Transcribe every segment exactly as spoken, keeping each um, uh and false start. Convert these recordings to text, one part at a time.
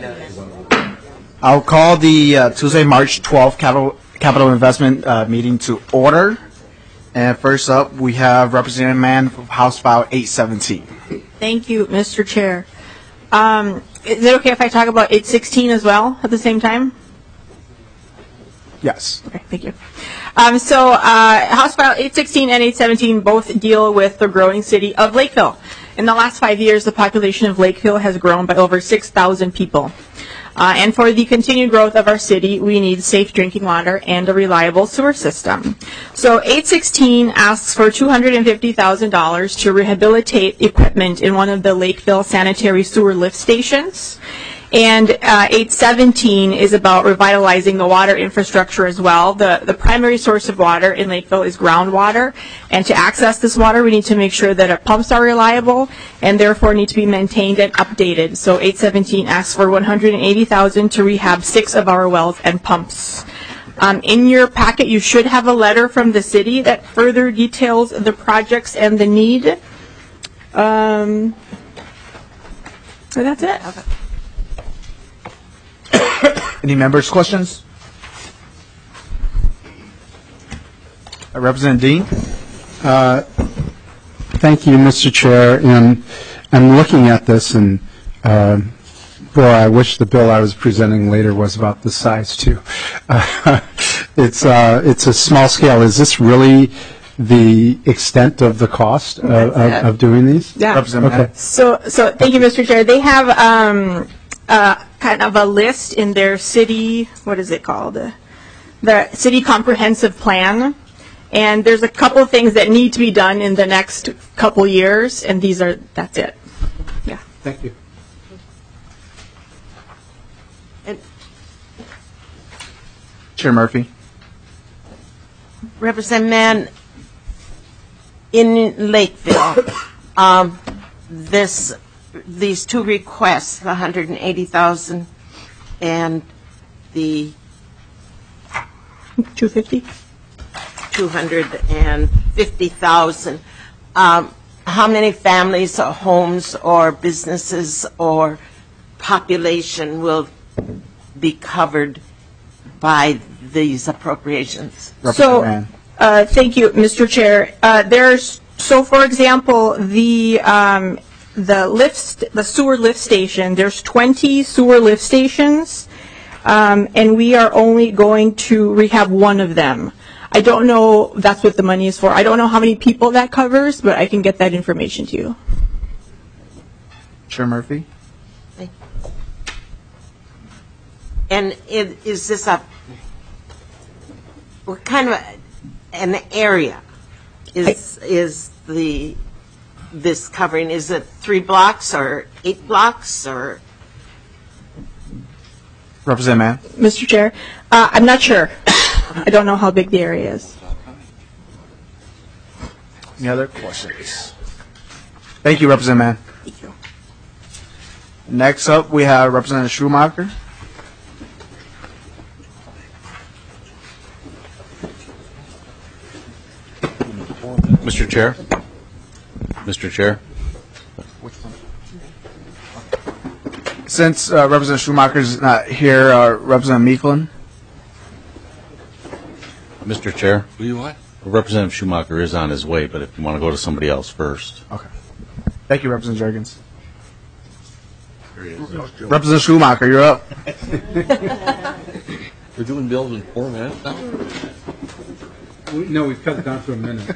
I'll call the uh, Tuesday, March twelfth Capital, Capital Investment uh, meeting to order. And first up, we have Representative Mann from House File eight seventeen. Thank you, Mister Chair. Um, is it okay if I talk about eight sixteen as well at the same time? Yes. Okay, thank you. Um, so uh, House File eight sixteen and eight seventeen both deal with the growing city of Lakeville. In the last five years, the population of Lakeville has grown by over six thousand people. Uh, and for the continued growth of our city, we need safe drinking water and a reliable sewer system. So eight sixteen asks for two hundred fifty thousand dollars to rehabilitate equipment in one of the Lakeville sanitary sewer lift stations. And uh, eight seventeen is about revitalizing the water infrastructure as well. The, the primary source of water in Lakeville is groundwater. And to access this water, we need to make sure that our pumps are reliable and therefore need to be maintained and updated. So eight seventeen asks for one hundred eighty thousand dollars to rehab six of our wells and pumps. Um, in your packet, you should have a letter from the city that further details the projects and the need. Um, so that's it. Any members' questions? Uh, Representative Dean? Uh, thank you, Mister Chair. And I'm looking at this, and uh, boy, I wish the bill I was presenting later was about this size too. Uh, it's uh, it's a small scale. Is this really the extent of the cost of, of, of doing these? Yeah. Representative Okay. So, so thank you, Mister Chair. They have um, uh, kind of a list in their city, what is it called? Uh, the city comprehensive plan. And there's a couple of things that need to be done in the next couple years, and these are, that's it. Yeah. Thank you. And Chair Murphy? Representative Mann, in Lakeville, um, this, these two requests, the one hundred eighty thousand dollars and the two hundred fifty thousand dollars? two hundred fifty thousand dollars. Um, how many families or homes or businesses or population will be covered by these appropriations? So, Mann. uh, thank you, Mister Chair. Uh, there's, so for example, the um, the lift, st- the sewer lift station. There's twenty sewer lift stations, um, and we are only going to rehab one of them. I don't know, that's what the money is for. I don't know how many people that covers, but I can get that information to you. Chair Murphy? And it, is this a, what kind of a, an area is I, is the this covering? Is it three blocks or eight blocks or? Representative Mann? Mister Chair, uh, I'm not sure. I don't know how big the area is. Any other questions? Thank you, Representative Mann. Thank you. Next up, we have Representative Schumacher. Mister Chair. Mister Chair. Since uh, Representative Schumacher is not here, uh, Representative Meeklin. Mister Chair. Will you what? Representative Schumacher is on his way, but if you want to go to somebody else first. Okay. Thank you, Representative Jurgens. There he is. Representative Schumacher, you're up. We're doing bills in four minutes now? We, no, we've cut it down to a minute.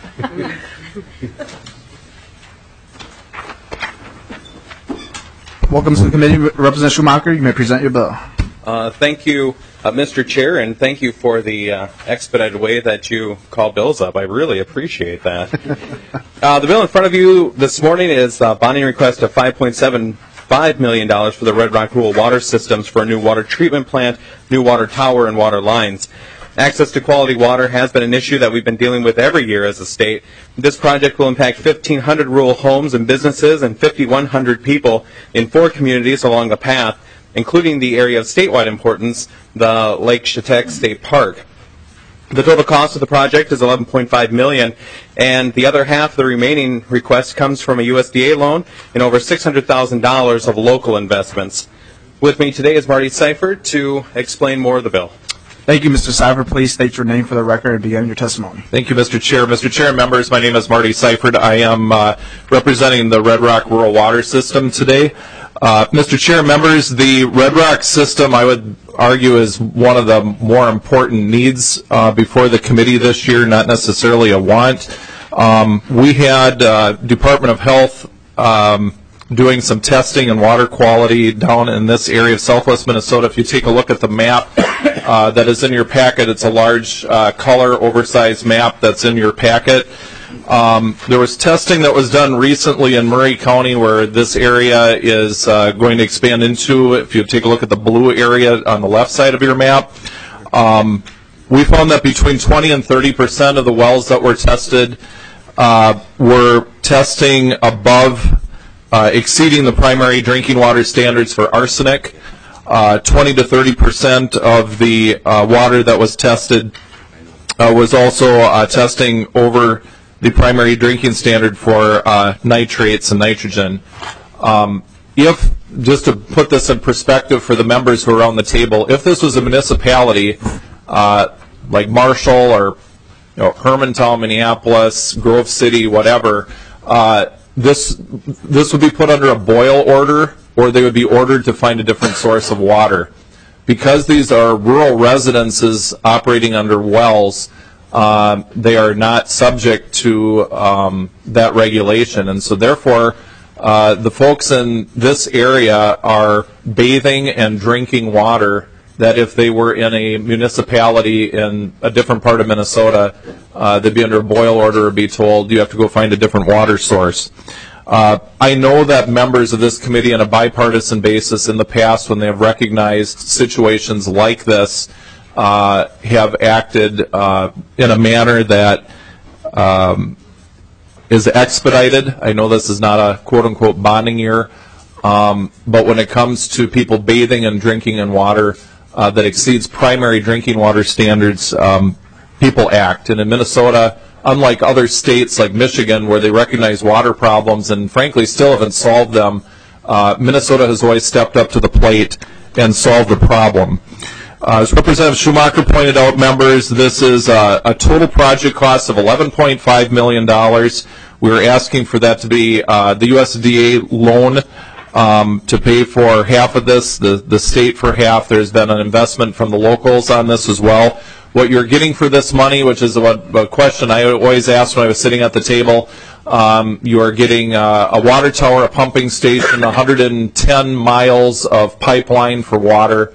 Welcome to the committee, Representative Schumacher. You may present your bill. Uh, thank you, uh, Mister Chair, and thank you for the uh, expedited way that you call bills up. I really appreciate that. uh, the bill in front of you this morning is a bonding request of five point seven five million dollars for the Red Rock Rural Water Systems for a new water treatment plant, new water tower, and water lines. Access to quality water has been an issue that we've been dealing with every year as a state. This project will impact fifteen hundred rural homes and businesses and fifty-one hundred people in four communities along the path, including the area of statewide importance, the Lake Chetek State Park. The total cost of the project is eleven point five million dollars, and the other half of the remaining request comes from a U S D A loan and over six hundred thousand dollars of local investments. With me today is Marty Seifert to explain more of the bill. Thank you, Mister Seifert. Please state your name for the record and begin your testimony. Thank you, Mister Chair. Mister Chair and members, my name is Marty Seifert. I am uh, representing the Red Rock Rural Water System today. Uh, Mister Chair and members, the Red Rock system, I would argue, is one of the more important needs uh, before the committee this year, not necessarily a want. Um, we had uh, Department of Health um, doing some testing and water quality down in this area of southwest Minnesota. If you take a look at the map uh, that is in your packet, it's a large uh, color oversized map that's in your packet. Um, there was testing that was done recently in Murray County where this area is uh, going to expand into. If you take a look at the blue area on the left side of your map, um, we found that between twenty and thirty percent of the wells that were tested uh, were testing above Uh, exceeding the primary drinking water standards for arsenic. Uh, twenty to thirty percent of the uh, water that was tested uh, was also uh, testing over the primary drinking standard for uh, nitrates and nitrogen. Um, if, just to put this in perspective for the members who are on the table, if this was a municipality uh, like Marshall or you know, Hermantown, Minneapolis, Grove City, whatever, uh, This this would be put under a boil order, or they would be ordered to find a different source of water. Because these are rural residences operating under wells, um, they are not subject to um, that regulation. And so therefore, uh, the folks in this area are bathing and drinking water that if they were in a municipality in a different part of Minnesota, uh, they'd be under a boil order or be told you have to go find a different water source. Uh, I know that members of this committee on a bipartisan basis in the past, when they have recognized situations like this, uh, have acted uh, in a manner that um, is expedited. I know this is not a quote-unquote bonding year, um, but when it comes to people bathing and drinking in water, Uh, that exceeds primary drinking water standards, um, people act. And in Minnesota, unlike other states like Michigan, where they recognize water problems and frankly still haven't solved them, uh, Minnesota has always stepped up to the plate and solved the problem. Uh, as Representative Schumacher pointed out, members, this is uh, a total project cost of eleven point five million dollars. We're asking for that to be uh, the U S D A loan Um, to pay for half of this, the, the state for half. There's been an investment from the locals on this as well. What you're getting for this money, which is a, a question I always asked when I was sitting at the table, um, you are getting uh, a water tower, a pumping station, one hundred ten miles of pipeline for water,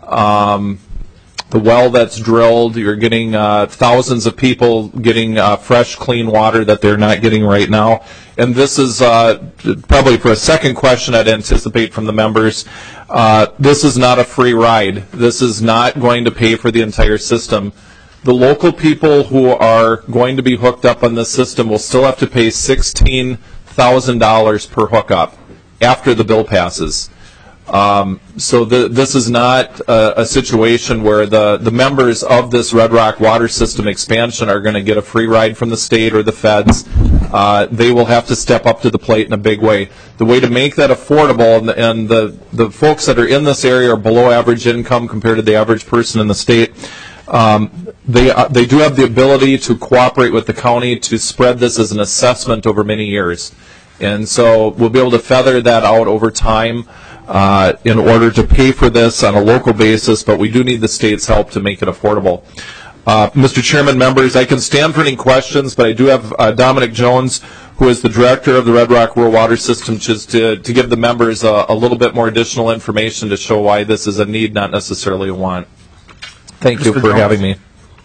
um, the well that's drilled. You're getting uh, thousands of people getting uh, fresh, clean water that they're not getting right now. And this is uh, probably for a second question I'd anticipate from the members. Uh, this is not a free ride. This is not going to pay for the entire system. The local people who are going to be hooked up on this system will still have to pay sixteen thousand dollars per hookup after the bill passes. Um, so the, this is not a, a situation where the, the members of this Red Rock water system expansion are going to get a free ride from the state or the feds. Uh, they will have to step up to the plate in a big way. The way to make that affordable, and, the, and the, the folks that are in this area are below average income compared to the average person in the state. Um, they, uh, they do have the ability to cooperate with the county to spread this as an assessment over many years. And so we'll be able to feather that out over time uh, in order to pay for this on a local basis, but we do need the state's help to make it affordable. Uh, Mister Chairman, members, I can stand for any questions, but I do have uh, Dominic Jones, who is the director of the Red Rock Rural Water System, just to, to give the members a, a little bit more additional information to show why this is a need, not necessarily a want. Thank you for having me.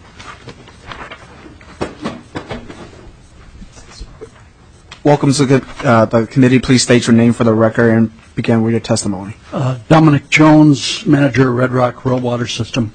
Welcome to the, uh, the committee. Please state your name for the record and begin with your testimony. Uh, Dominic Jones, manager, Red Rock Rural Water System.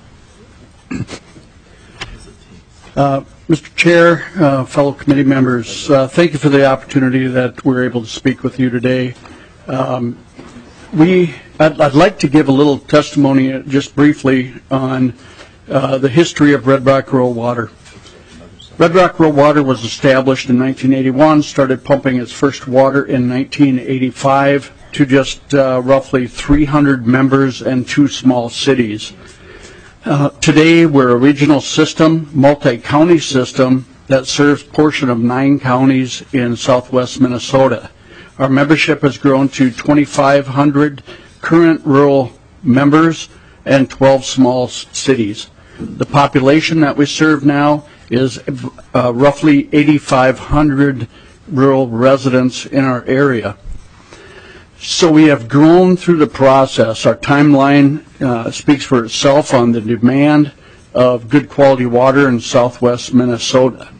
Uh, Mister Chair, uh, fellow committee members, uh, thank you for the opportunity that we're able to speak with you today. Um, we, I'd, I'd like to give a little testimony just briefly on uh, the history of Red Rock Rural Water. Red Rock Rural Water was established in nineteen eighty-one, started pumping its first water in nineteen eighty-five. to just uh, roughly three hundred members and two small cities. Uh, today, we're a regional system, multi-county system that serves a portion of nine counties in southwest Minnesota. Our membership has grown to twenty-five hundred current rural members and twelve small cities. The population that we serve now is uh, roughly eighty-five hundred rural residents in our area. So we have grown through the process. Our timeline uh, speaks for itself on the demand of good quality water in southwest Minnesota.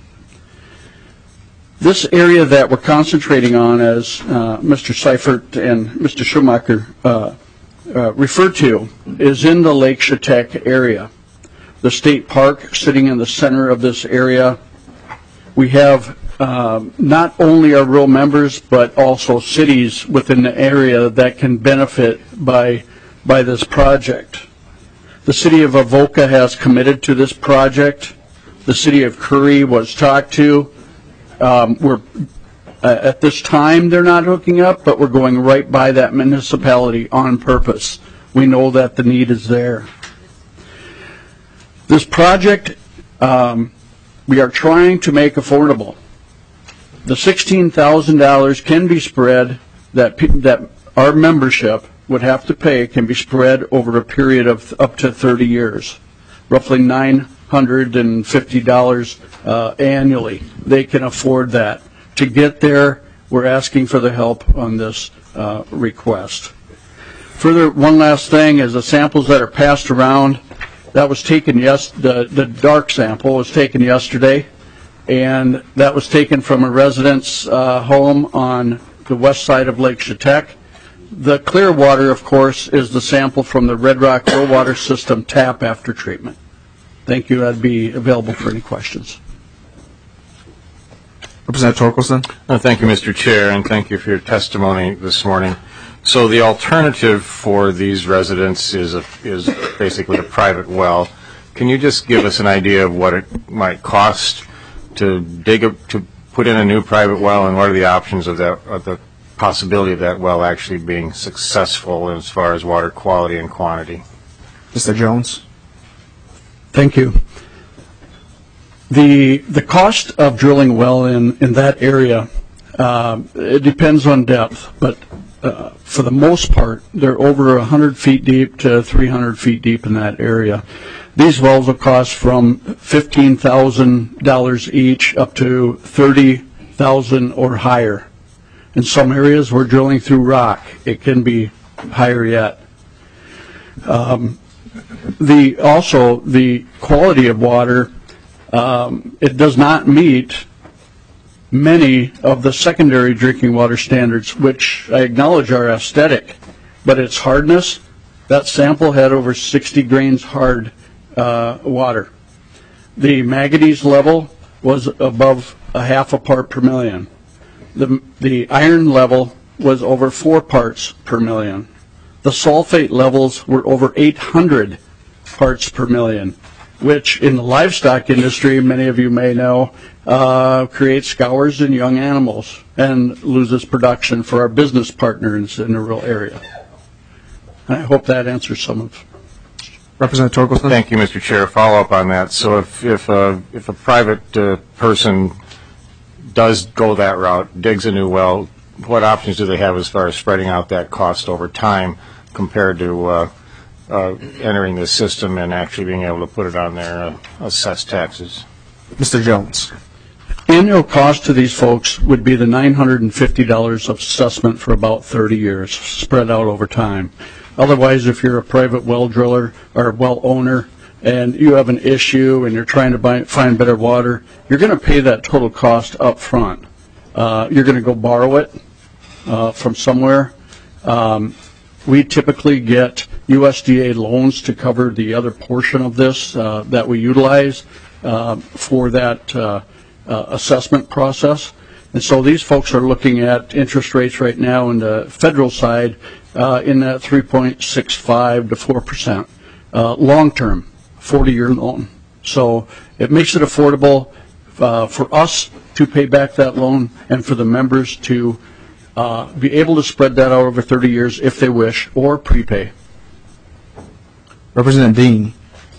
This area that we're concentrating on, as uh, Mister Seifert and Mister Schumacher uh, uh, referred to, is in the Lake Chetek area. The state park sitting in the center of this area. We have um, not only our rural members, but also cities within the area that can benefit by, by this project. The city of Avoca has committed to this project. The city of Curry was talked to. Um, we're, uh, at this time, they're not hooking up, but we're going right by that municipality on purpose. We know that the need is there. This project, um, we are trying to make affordable. The sixteen thousand dollars can be spread, that, that our membership would have to pay can be spread over a period of up to thirty years, roughly nine hundred fifty dollars uh, annually. They can afford that. To get there, we're asking for the help on this uh, request. Further, one last thing is the samples that are passed around, that was taken, yes, the, the dark sample was taken yesterday, and that was taken from a resident's uh, home on the west side of Lake Chetek. The clear water, of course, is the sample from the Red Rock Rural Water System tap after treatment. Thank you. I'd be available for any questions. Representative Torkelson. Uh, thank you, Mister Chair, and thank you for your testimony this morning. So the alternative for these residents is a, is basically a private well. Can you just give us an idea of what it might cost to dig a, to put in a new private well, and what are the options of that, of the possibility of that well actually being successful as far as water quality and quantity? Mister Jones. Thank you. The the cost of drilling a well in, in that area, uh, it depends on depth, but uh, for the most part, they're over one hundred feet deep to three hundred feet deep in that area. These wells will cost from fifteen thousand dollars each up to thirty thousand dollars or higher. In some areas, we're drilling through rock. It can be higher yet. Um, the also the quality of water, um, it does not meet many of the secondary drinking water standards, which I acknowledge are aesthetic, but its hardness, that sample had over sixty grains hard uh, water. The manganese level was above a half a part per million. The, the iron level was over four parts per million. The sulfate levels were over eight hundred parts per million, which in the livestock industry, many of you may know, uh, creates scours in young animals and loses production for our business partners in the rural area. I hope that answers some of. Representative Torkelson. Thank you, Mister Chair. Follow up on that. So if if uh, if a private uh, person does go that route, digs a new well, what options do they have as far as spreading out that cost over time compared to uh, uh, entering the system and actually being able to put it on their uh, assessed taxes? Mister Jones. Annual cost to these folks would be the nine hundred fifty dollars of assessment for about thirty years, spread out over time. Otherwise, if you're a private well driller or well owner and you have an issue and you're trying to buy, find better water, you're going to pay that total cost up front. Uh, you're going to go borrow it uh, from somewhere. Um, we typically get U S D A loans to cover the other portion of this uh, that we utilize uh, for that uh, uh, assessment process. And so these folks are looking at interest rates right now on the federal side uh, in that three point six five to four percent uh, long-term, forty-year loan. So it makes it affordable uh, for us to pay back that loan and for the members to uh, be able to spread that out over thirty years if they wish, or prepay. Representative Dean.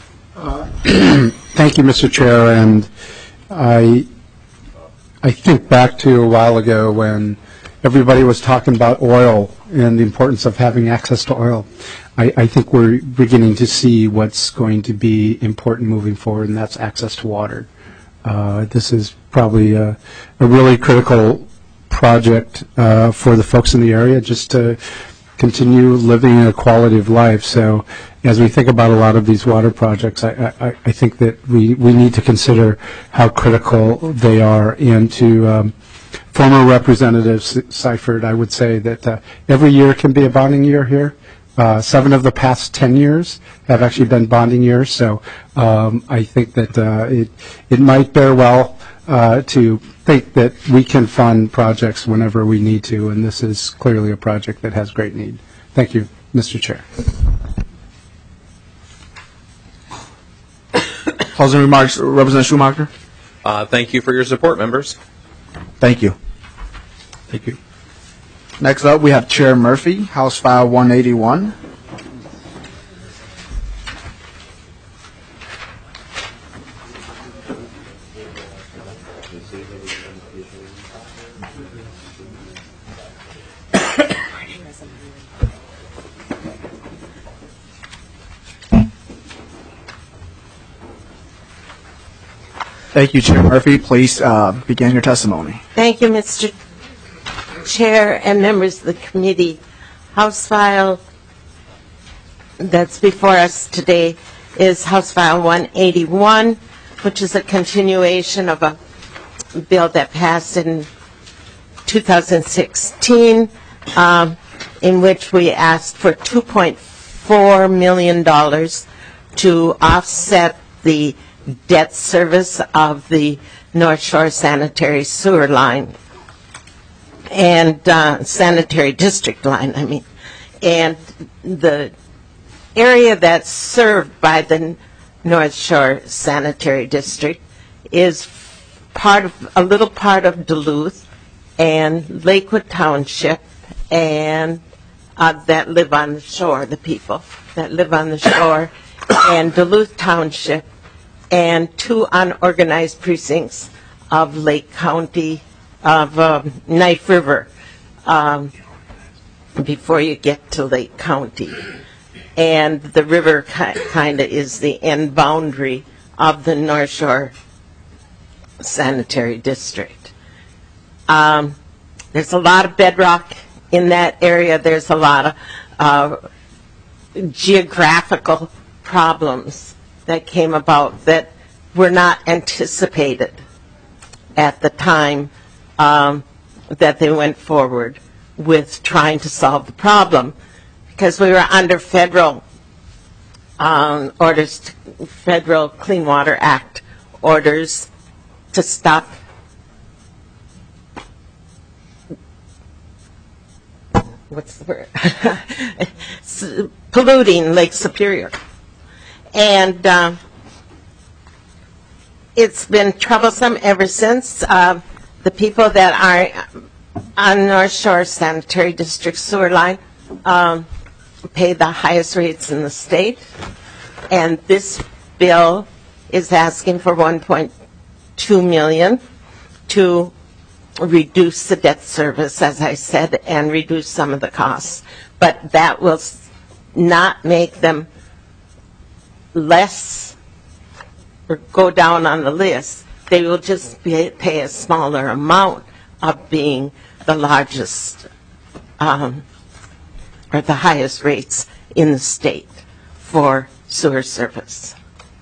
Thank you, Mister Chair. And I, I think back to a while ago when everybody was talking about oil and the importance of having access to oil. I, I think we're beginning to see what's going to be important moving forward, and that's access to water. Uh, this is probably a, a really critical project uh, for the folks in the area, just to continue living a quality of life. So as we think about a lot of these water projects, I, I, I think that we, we need to consider how critical they are. And to um, former Representative Seifert, I would say that uh, every year can be a bonding year here. Uh, seven of the past ten years have actually been bonding years. So um, I think that uh, it, it might bear well uh, to think that we can fund projects whenever we need to, and this is clearly a project that has great need. Thank you, Mister Chair. Closing remarks, Representative Schumacher. Uh, thank you for your support, members. Thank you. Thank you. Next up, we have Chair Murphy, House File one eighty-one. Thank you, Chair Murphy. Please uh, begin your testimony. Thank you, Mister Chair and members of the committee. House File that's before us today is House File one eighty-one, which is a continuation of a bill that passed in two thousand sixteen, um, in which we asked for two point four million dollars to offset the debt service of the North Shore Sanitary Sewer Line and uh, Sanitary District Line, I mean. And the area that's served by the North Shore Sanitary District is part of, a little part of Duluth and Lakewood Township, and uh, that live on the shore, the people that live on the shore, and Duluth Township, and two unorganized precincts of Lake County, of um, Knife River, um, before you get to Lake County. And the river ki kind of is the end boundary of the North Shore Sanitary District. Um, there's a lot of bedrock in that area. There's a lot of uh, geographical problems that came about that were not anticipated at the time um, that they went forward with trying to solve the problem, because we were under federal um, orders, to, Federal Clean Water Act orders to stop what's the word? polluting Lake Superior. And uh, it's been troublesome ever since. Uh, the people that are on North Shore Sanitary District sewer line um, pay the highest rates in the state. And this bill is asking for one point two million dollars to reduce the debt service, as I said, and reduce some of the costs. But that will not make them less or go down on the list. They will just be, pay a smaller amount of being the largest um, or the highest rates in the state for sewer service.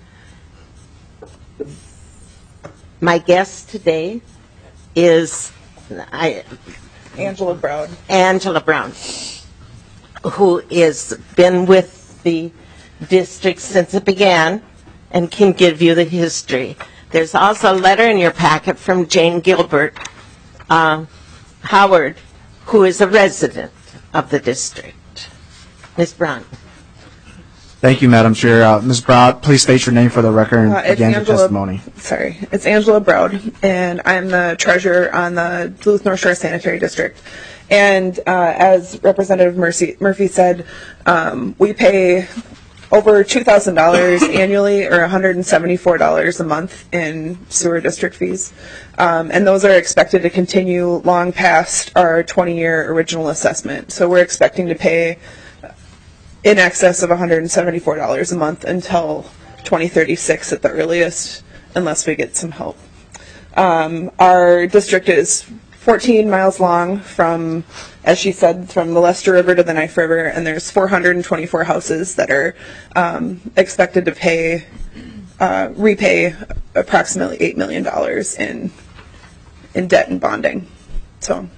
My guest today is I, Angela Brown. Angela Brown, who has been with the district since it began and can give you the history. There's also a letter in your packet from Jane Gilbert uh, Howard, who is a resident of the district. Miz Brown. Thank you, Madam Chair. Uh, Miz Brown, please state your name for the record and Uh, it's begin your Angela- testimony. Sorry, it's Angela Brown, and I'm the treasurer on the Duluth North Shore Sanitary District. And uh, as Representative Murphy, Murphy said, um, we pay over two thousand dollars annually, or one hundred seventy-four dollars a month in sewer district fees. Um, and those are expected to continue long past our twenty-year original assessment. So we're expecting to pay in excess of one hundred seventy-four dollars a month until twenty thirty-six at the earliest, unless we get some help. Um, our district is fourteen miles long from, as she said, from the Lester River to the Knife River, and there's four hundred twenty-four houses that are um, expected to pay, uh, repay approximately eight million dollars in in debt and bonding. So.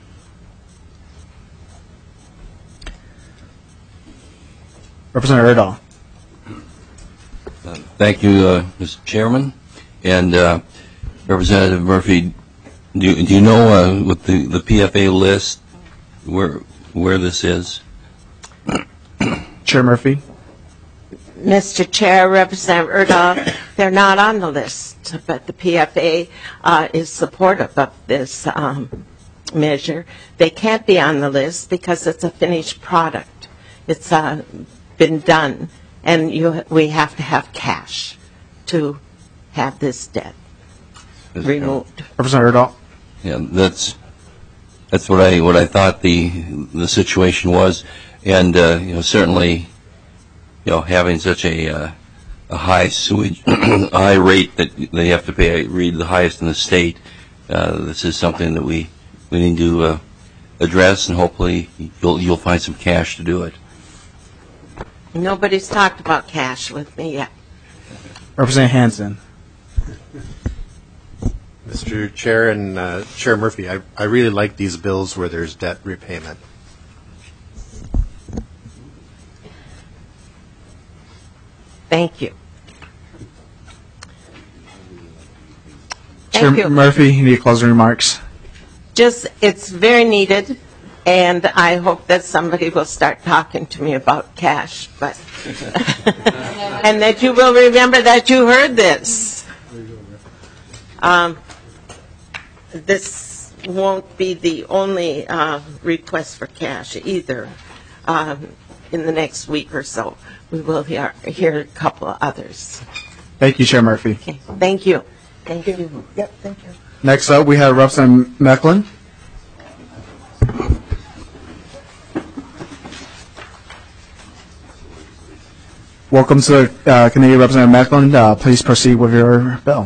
Representative Erdahl. Uh, Thank you, uh, Mister Chairman. And uh, Representative Murphy, do you, do you know uh, with the, the P F A list where where this is? Chair Murphy. Mister Chair, Representative Erdahl, they're not on the list, but the P F A uh, is supportive of this um, measure. They can't be on the list because it's a finished product. It's uh, been done, and you, we have to have cash to have this debt removed. Representative Erdahl. Yeah, that's that's what I what I thought the the situation was, and uh, you know certainly, you know having such a uh, a high sewage a high rate that they have to pay, read the highest in the state. Uh, this is something that we we need to uh, address, and hopefully you'll you'll find some cash to do it. Nobody's talked about cash with me yet. Representative Hansen. Mister Chair and uh, Chair Murphy, I, I really like these bills where there's debt repayment. Thank you. Chair Thank you. Murphy, you need closing remarks. Just, it's very needed, and I hope that somebody will start talking to me about cash, but and that you will remember that you heard this. Um, this won't be the only uh, request for cash either. Um, in the next week or so, we will hear, hear a couple of others. Thank you, Chair Murphy. Okay. Thank you. Thank you. Yep, thank you. Next up, we have Representative Mecklin. Welcome to the uh, committee, Representative Mecklin. Uh, please proceed with your bill.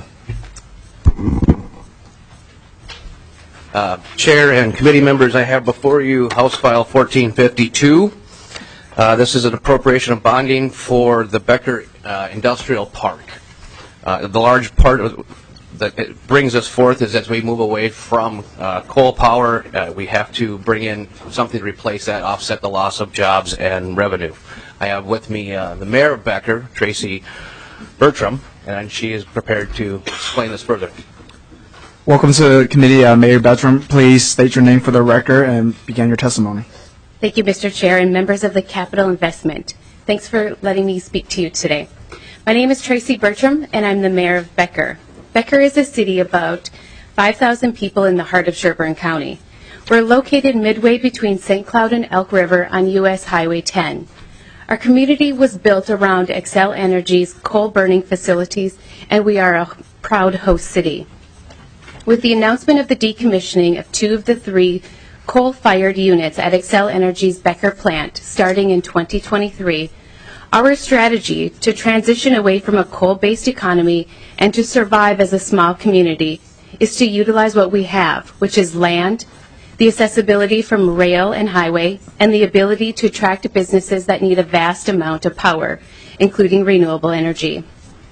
Uh, Chair and committee members, I have before you House File fourteen fifty-two. Uh, this is an appropriation of bonding for the Becker uh, Industrial Park. Uh, the large part of, that it brings us forth is as we move away from uh, coal power, uh, we have to bring in something to replace that, offset the loss of jobs and revenue. I have with me uh, the mayor of Becker, Tracy Bertram, and she is prepared to explain this further. Welcome to the committee, uh, Mayor Bertram. Please state your name for the record and begin your testimony. Thank you, Mister Chair, and members of the Capital Investment. Thanks for letting me speak to you today. My name is Tracy Bertram, and I'm the mayor of Becker. Becker is a city of about five thousand people in the heart of Sherburne County. We're located midway between Saint Cloud and Elk River on U S Highway ten. Our community was built around Xcel Energy's coal-burning facilities, and we are a proud host city. With the announcement of the decommissioning of two of the three coal-fired units at Xcel Energy's Becker plant starting in twenty twenty-three, our strategy to transition away from a coal-based economy and to survive as a small community is to utilize what we have, which is land, the accessibility from rail and highway, and the ability to attract businesses that need a vast amount of power, including renewable energy.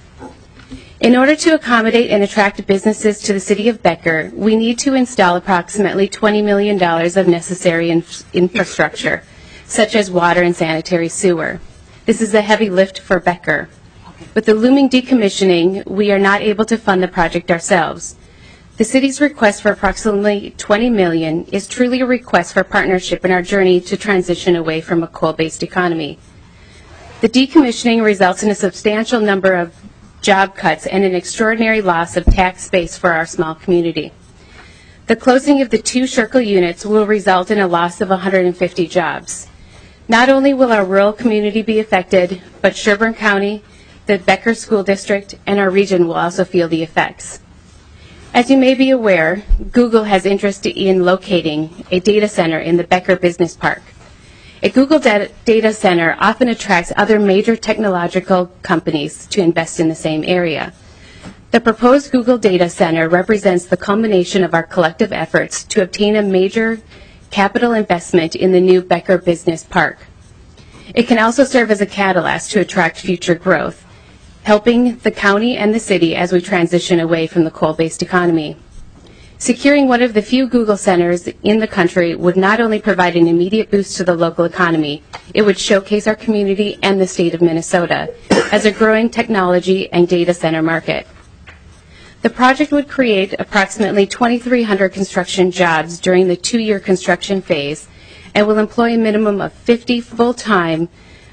In order to accommodate and attract businesses to the city of Becker, we need to install approximately twenty million dollars of necessary inf- infrastructure, such as water and sanitary sewer. This is a heavy lift for Becker. With the looming decommissioning, we are not able to fund the project ourselves. The city's request for approximately twenty million dollars is truly a request for partnership in our journey to transition away from a coal-based economy. The decommissioning results in a substantial number of job cuts and an extraordinary loss of tax base for our small community. The closing of the two Sherco units will result in a loss of one hundred fifty jobs. Not only will our rural community be affected, but Sherburne County, the Becker School District, and our region will also feel the effects. As you may be aware, Google has interest in locating a data center in the Becker Business Park. A Google data center often attracts other major technological companies to invest in the same area. The proposed Google data center represents the culmination of our collective efforts to obtain a major capital investment in the new Becker Business Park. It can also serve as a catalyst to attract future growth, helping the county and the city as we transition away from the coal-based economy. Securing one of the few Google centers in the country would not only provide an immediate boost to the local economy, it would showcase our community and the state of Minnesota as a growing technology and data center market. The project would create approximately twenty-three hundred construction jobs during the two-year construction phase and will employ a minimum of fifty full-time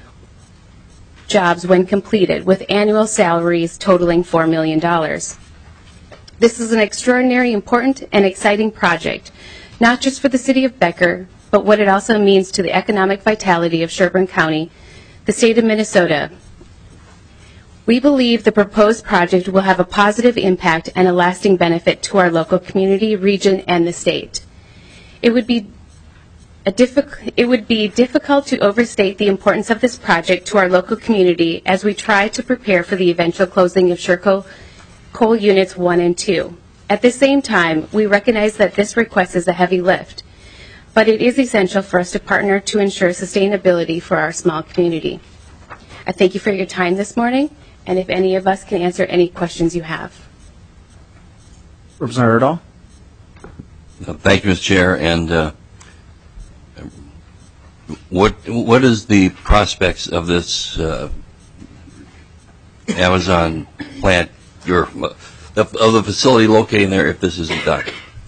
jobs when completed, with annual salaries totaling four million dollars. This is an extraordinary, important, and exciting project, not just for the city of Becker, but what it also means to the economic vitality of Sherburne County, the state of Minnesota. We believe the proposed project will have a positive impact and a lasting benefit to our local community, region, and the state. It would be a difficult, it would be difficult to overstate the importance of this project to our local community as we try to prepare for the eventual closing of Sherco Coal Units one and two. At the same time, we recognize that this request is a heavy lift, but it is essential for us to partner to ensure sustainability for our small community. I thank you for your time this morning, and if any of us can answer any questions you have. Representative Erdahl? Uh, Thank you, Mister Chair. And uh, what what is the prospects of this uh, Amazon plant, your of, of the facility locating there, if this isn't done?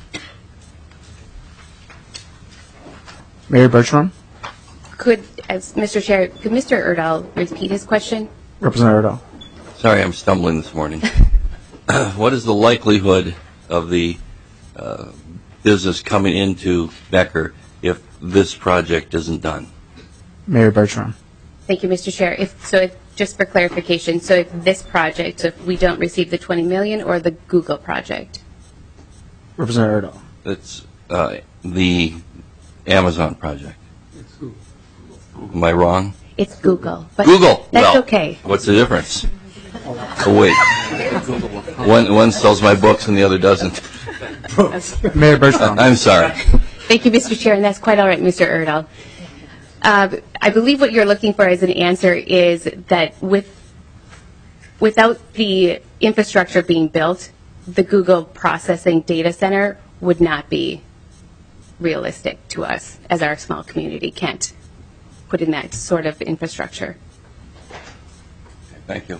Mayor Bertram? Could, as Mister Chair, could Mister Erdahl repeat his question? Representative Erdahl. Sorry, I'm stumbling this morning. What is the likelihood of the uh, business coming into Becker if this project isn't done? Mayor Bertram. Thank you, Mister Chair. If, so if, just for clarification, so if this project, so if we don't receive the twenty million dollars or the Google project? Representative Erdahl. It's uh, the Amazon project. Am I wrong? It's Google. But Google. That's well, okay. What's the difference? Oh, wait. One, one sells my books and the other doesn't. Mayor Bertram. I'm sorry. Thank you, Mister Chair, and that's quite all right, Mister Erdahl. Uh, I believe what you're looking for as an answer is that with without the infrastructure being built, the Google processing data center would not be realistic to us, as our small community can't put in that sort of infrastructure. Thank you.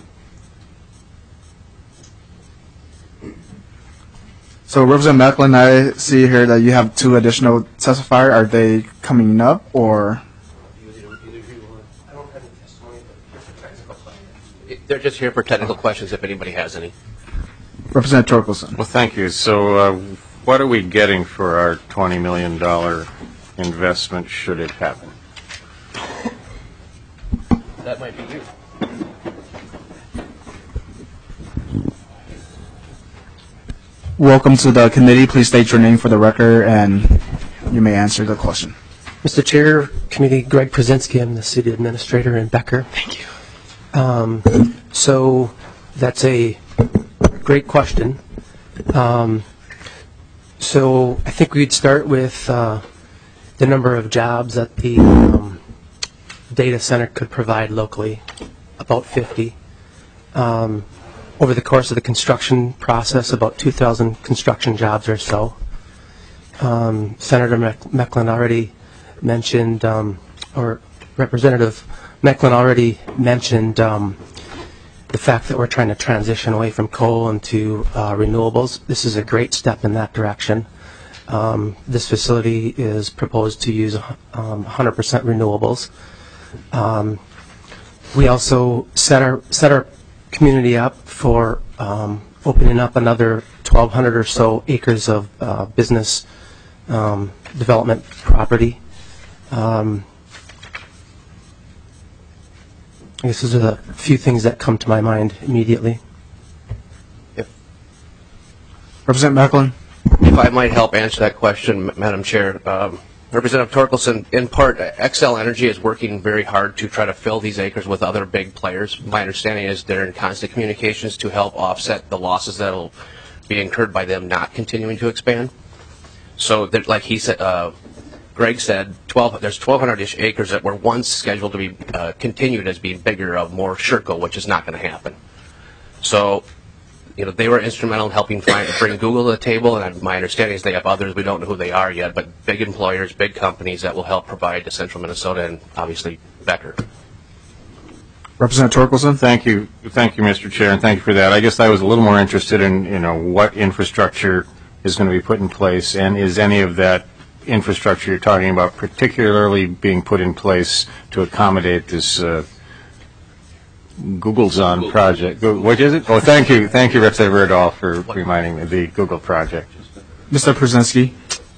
So, Representative Macklin, I see here that you have two additional testifiers. Are they coming up, or? They're just here for technical questions if anybody has any. Representative Torkelson. Well, thank you. So uh, what are we getting for our twenty million dollars investment should it happen? That might be you. Welcome to the committee. Please state your name for the record, and you may answer the question. Mister Chair, Committee, Greg Przinski. I'm the City Administrator in Becker. Thank you. Um, so that's a great question. Um, so I think we'd start with uh, the number of jobs that the um, data center could provide locally, about fifty. Um, over the course of the construction process, about two thousand construction jobs or so. Um, Senator Mecklin already mentioned, um, or Representative Mecklin already mentioned um, the fact that we're trying to transition away from coal into uh, renewables. This is a great step in that direction. Um, this facility is proposed to use um, one hundred percent renewables. Um, we also set our set our community up for um, opening up another twelve hundred or so acres of uh, business um, development property. Um, I guess those are the few things that come to my mind immediately. Representative Macklin. If I might help answer that question, Madam Chair. Um, Representative Torkelson, in part, Xcel Energy is working very hard to try to fill these acres with other big players. My understanding is they're in constant communications to help offset the losses that will be incurred by them not continuing to expand. So, that, like he said, uh, Greg said, twelve, there's twelve hundred-ish acres that were once scheduled to be uh, continued as being bigger of more Sherco, which is not going to happen. So, you know, they were instrumental in helping find, bring Google to the table, and my understanding is they have others. We don't know who they are yet, but big employers, big companies that will help provide to Central Minnesota and obviously Becker. Representative Torkelson. Thank you, thank you, Mister Chair, and thank you for that. I guess I was a little more interested in, you know, what infrastructure is going to be put in place, and is any of that infrastructure you're talking about particularly being put in place to accommodate this uh, Google's on project. What is it? Oh, thank you. Thank you, Representative Erdahl, for reminding me, the Google project. Mister Przezinski.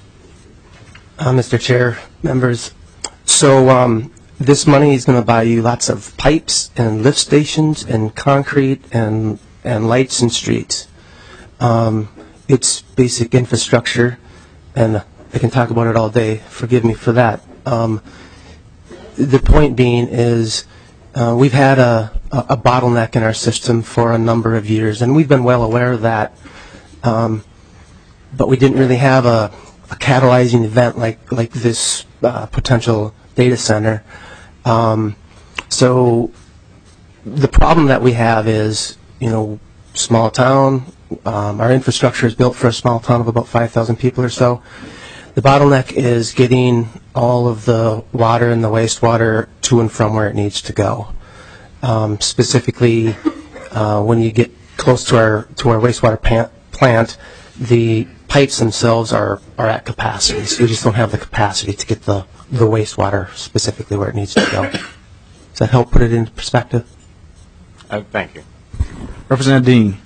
Uh, Mister Chair, members, so um, this money is going to buy you lots of pipes and lift stations and concrete and, and lights and streets. Um, it's basic infrastructure, and I can talk about it all day. Forgive me for that. Um, the point being is uh, we've had a a bottleneck in our system for a number of years, and we've been well aware of that, um, but we didn't really have a, a catalyzing event like, like this uh, potential data center. Um, so the problem that we have is, you know, small town, um, our infrastructure is built for a small town of about five thousand people or so. The bottleneck is getting all of the water and the wastewater to and from where it needs to go. Um, specifically, uh, when you get close to our to our wastewater plant, plant, the pipes themselves are, are at capacity. So we just don't have the capacity to get the, the wastewater specifically where it needs to go. Does that help put it into perspective? Uh, thank you. Representative Dean.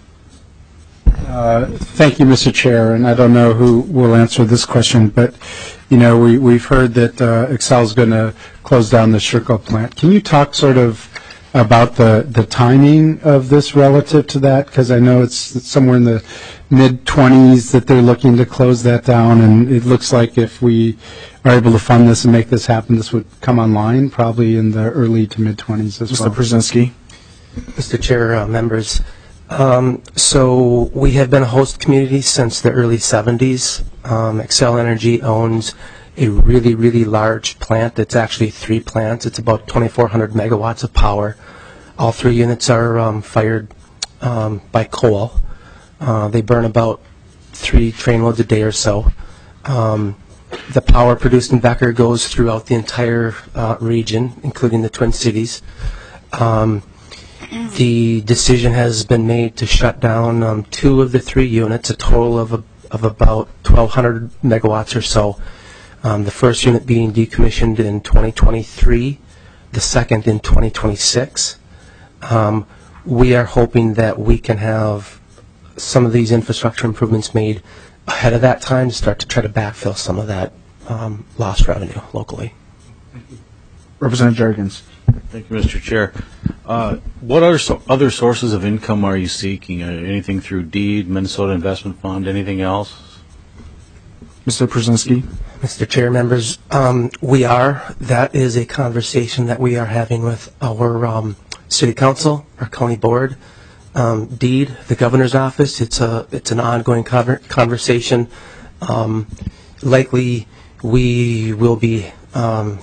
Uh, thank you, Mister Chair, and I don't know who will answer this question, but you know we we've heard that uh, Xcel is going to close down the Sherco plant. Can you talk sort of about the, the timing of this relative to that? Because I know it's, it's somewhere in the mid twenties that they're looking to close that down, and it looks like if we are able to fund this and make this happen, this would come online probably in the early to mid twenties as Mister well. Mister Przezinski. Mister Chair, uh, members, um, so we have been a host community since the early seventies. Um, Xcel Energy owns a really, really large plant. It's actually three plants. It's about twenty-four hundred megawatts of power. All three units are um, fired um, by coal. Uh, they burn about three train loads a day or so. Um, the power produced in Becker goes throughout the entire uh, region, including the Twin Cities. Um, the decision has been made to shut down um, two of the three units, a total of, a, of about twelve hundred megawatts or so. Um, the first unit being decommissioned in twenty twenty-three, the second in twenty twenty-six. Um, we are hoping that we can have some of these infrastructure improvements made ahead of that time to start to try to backfill some of that um, lost revenue locally. Representative Jergens. Thank you, Mister Chair. Uh, what are so other sources of income are you seeking? Uh, anything through deed, Minnesota Investment Fund, anything else? Mister Przezinski. Mister Chair, members, um, we are. That is a conversation that we are having with our um, City Council, our County Board, um, deed, the Governor's Office. It's a it's an ongoing conver conversation. Um, likely, we will be um,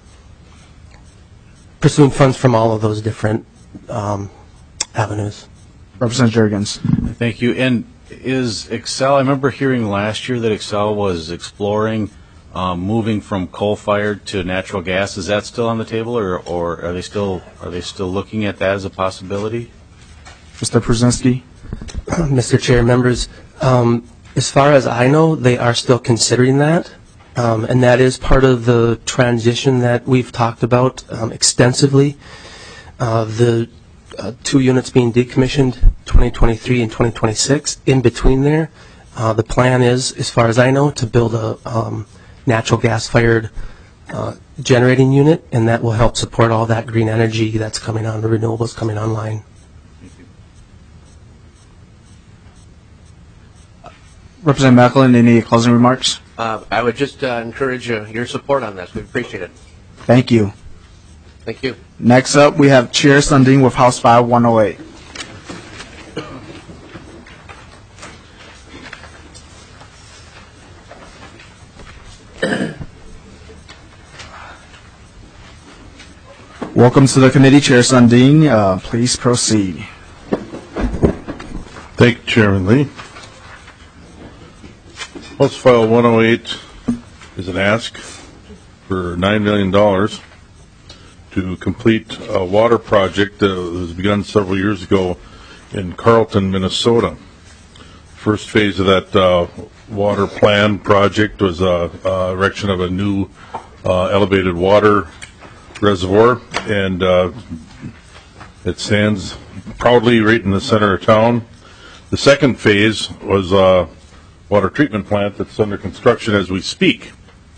pursuing funds from all of those different um, avenues. Representative Jergens. Thank you. And is Xcel, I remember hearing last year that Xcel was exploring um, moving from coal-fired to natural gas. Is that still on the table, or, or are they still are they still looking at that as a possibility? Mister Przezinski. Mister Chair, members, um, as far as I know, they are still considering that, um, and that is part of the transition that we've talked about um, extensively. Uh, the uh, two units being decommissioned, twenty twenty-three and twenty twenty-six. In between there, uh, the plan is, as far as I know, to build a um, natural gas-fired uh, generating unit, and that will help support all that green energy that's coming on, the renewables coming online. Representative Macklin, any closing remarks? Uh, I would just uh, encourage uh, your support on this. We appreciate it. Thank you. Thank you. Next up, we have Chair Sundin with House File one oh eight. Welcome to the committee, Chair Sundin. Uh, please proceed. Thank you, Chairman Lee. House File one oh eight is an ask for nine million dollars to complete a water project that was begun several years ago in Carlton, Minnesota. First phase of that uh, water plan project was a uh, uh, erection of a new uh, elevated water reservoir, and uh, it stands proudly right in the center of town. The second phase was a water treatment plant that's under construction as we speak.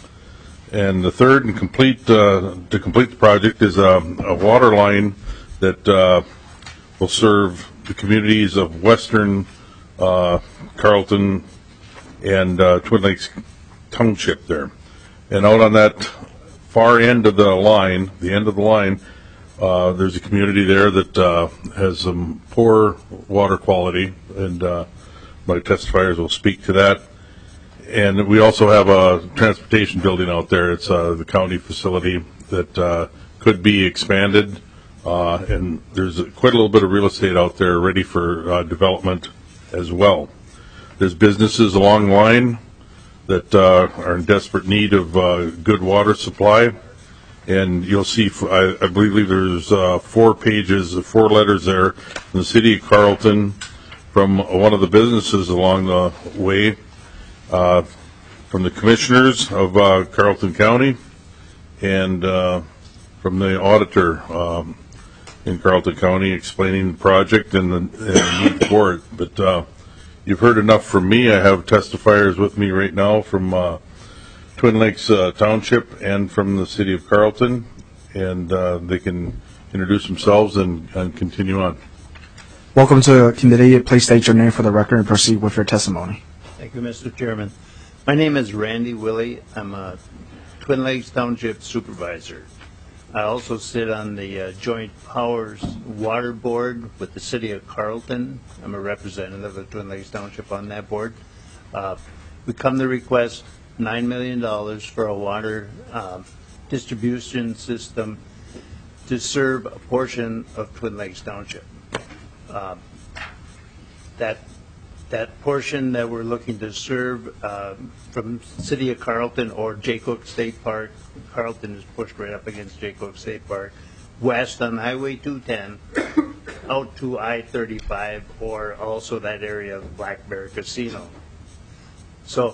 And the third and complete uh, to complete the project is a, a water line that uh, will serve the communities of Western uh, Carlton and uh, Twin Lakes Township there. And out on that far end of the line, the end of the line, uh, there's a community there that uh, has some poor water quality, and uh, my testifiers will speak to that. And we also have a transportation building out there. It's uh, the county facility that uh, could be expanded, uh, and there's quite a little bit of real estate out there ready for uh, development as well. There's businesses along the line that uh, are in desperate need of uh, good water supply, and you'll see, I, I believe there's uh, four pages, four letters there from the city of Carlton, from one of the businesses along the way, uh, from the commissioners of uh, Carlton County, and uh, from the auditor um, in Carlton County, explaining the project and the, and the need for it. But uh, you've heard enough from me. I have testifiers with me right now from uh, Twin Lakes uh, Township and from the city of Carlton, and uh, they can introduce themselves and, and continue on. Welcome to the committee. Please state your name for the record and proceed with your testimony. Thank you, Mister Chairman. My name is Randy Willie. I'm a Twin Lakes Township Supervisor. I also sit on the uh, Joint Powers Water Board with the City of Carlton. I'm a representative of Twin Lakes Township on that board. Uh, we come to request nine million dollars for a water uh, distribution system to serve a portion of Twin Lakes Township. Uh, that that portion that we're looking to serve uh, from City of Carlton or Jaycook State Park. Carlton is pushed right up against Jaycook State Park, west on Highway two ten, out to I thirty-five, or also that area of Black Bear Casino. So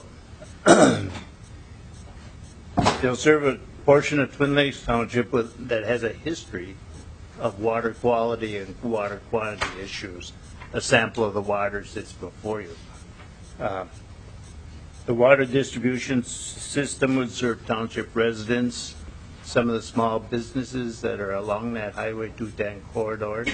they'll serve a portion of Twin Lakes Township with, that has a history of water quality and water quantity issues. A sample of the water sits before you. Uh, the water distribution s- system would serve township residents, some of the small businesses that are along that Highway two ten corridor,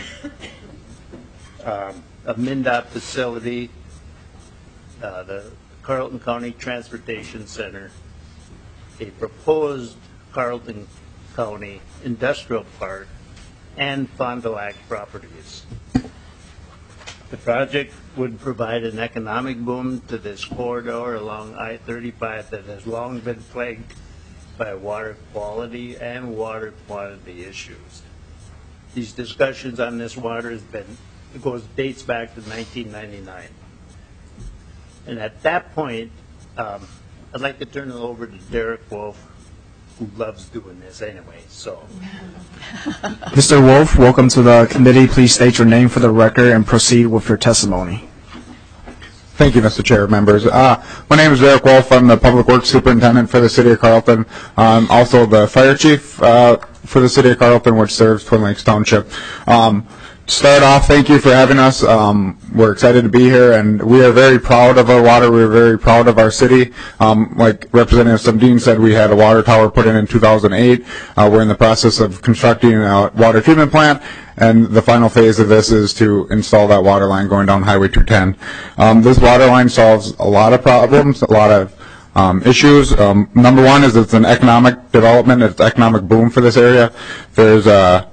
um, a MnDOT facility, uh, the Carlton County Transportation Center, a proposed Carlton County Industrial Park, and Fond du Lac properties. The project would provide an economic boom to this corridor along I thirty-five that has long been plagued by water quality and water quantity issues. These discussions on this water has been, it goes dates back to nineteen ninety-nine. And at that point, um, I'd like to turn it over to Derek Wolf, who loves doing this anyway, so. Mister Wolf, welcome to the committee. Please state your name for the record and proceed with your testimony. Thank you, Mister Chair, members. Uh, my name is Derek Wolf. I'm the Public Works Superintendent for the City of Carlton. I'm also the Fire Chief uh, for the City of Carlton, which serves Twin Lakes Township. Um, start off, thank you for having us. Um, we're excited to be here, and we are very proud of our water. We're very proud of our city. Um, like Representative Sundin said, we had a water tower put in in two thousand eight. Uh, we're in the process of constructing a water treatment plant, and the final phase of this is to install that water line going down Highway two ten. Um, this water line solves a lot of problems, a lot of Um, issues. Um, number one is it's an economic development. It's economic boom for this area. There's uh,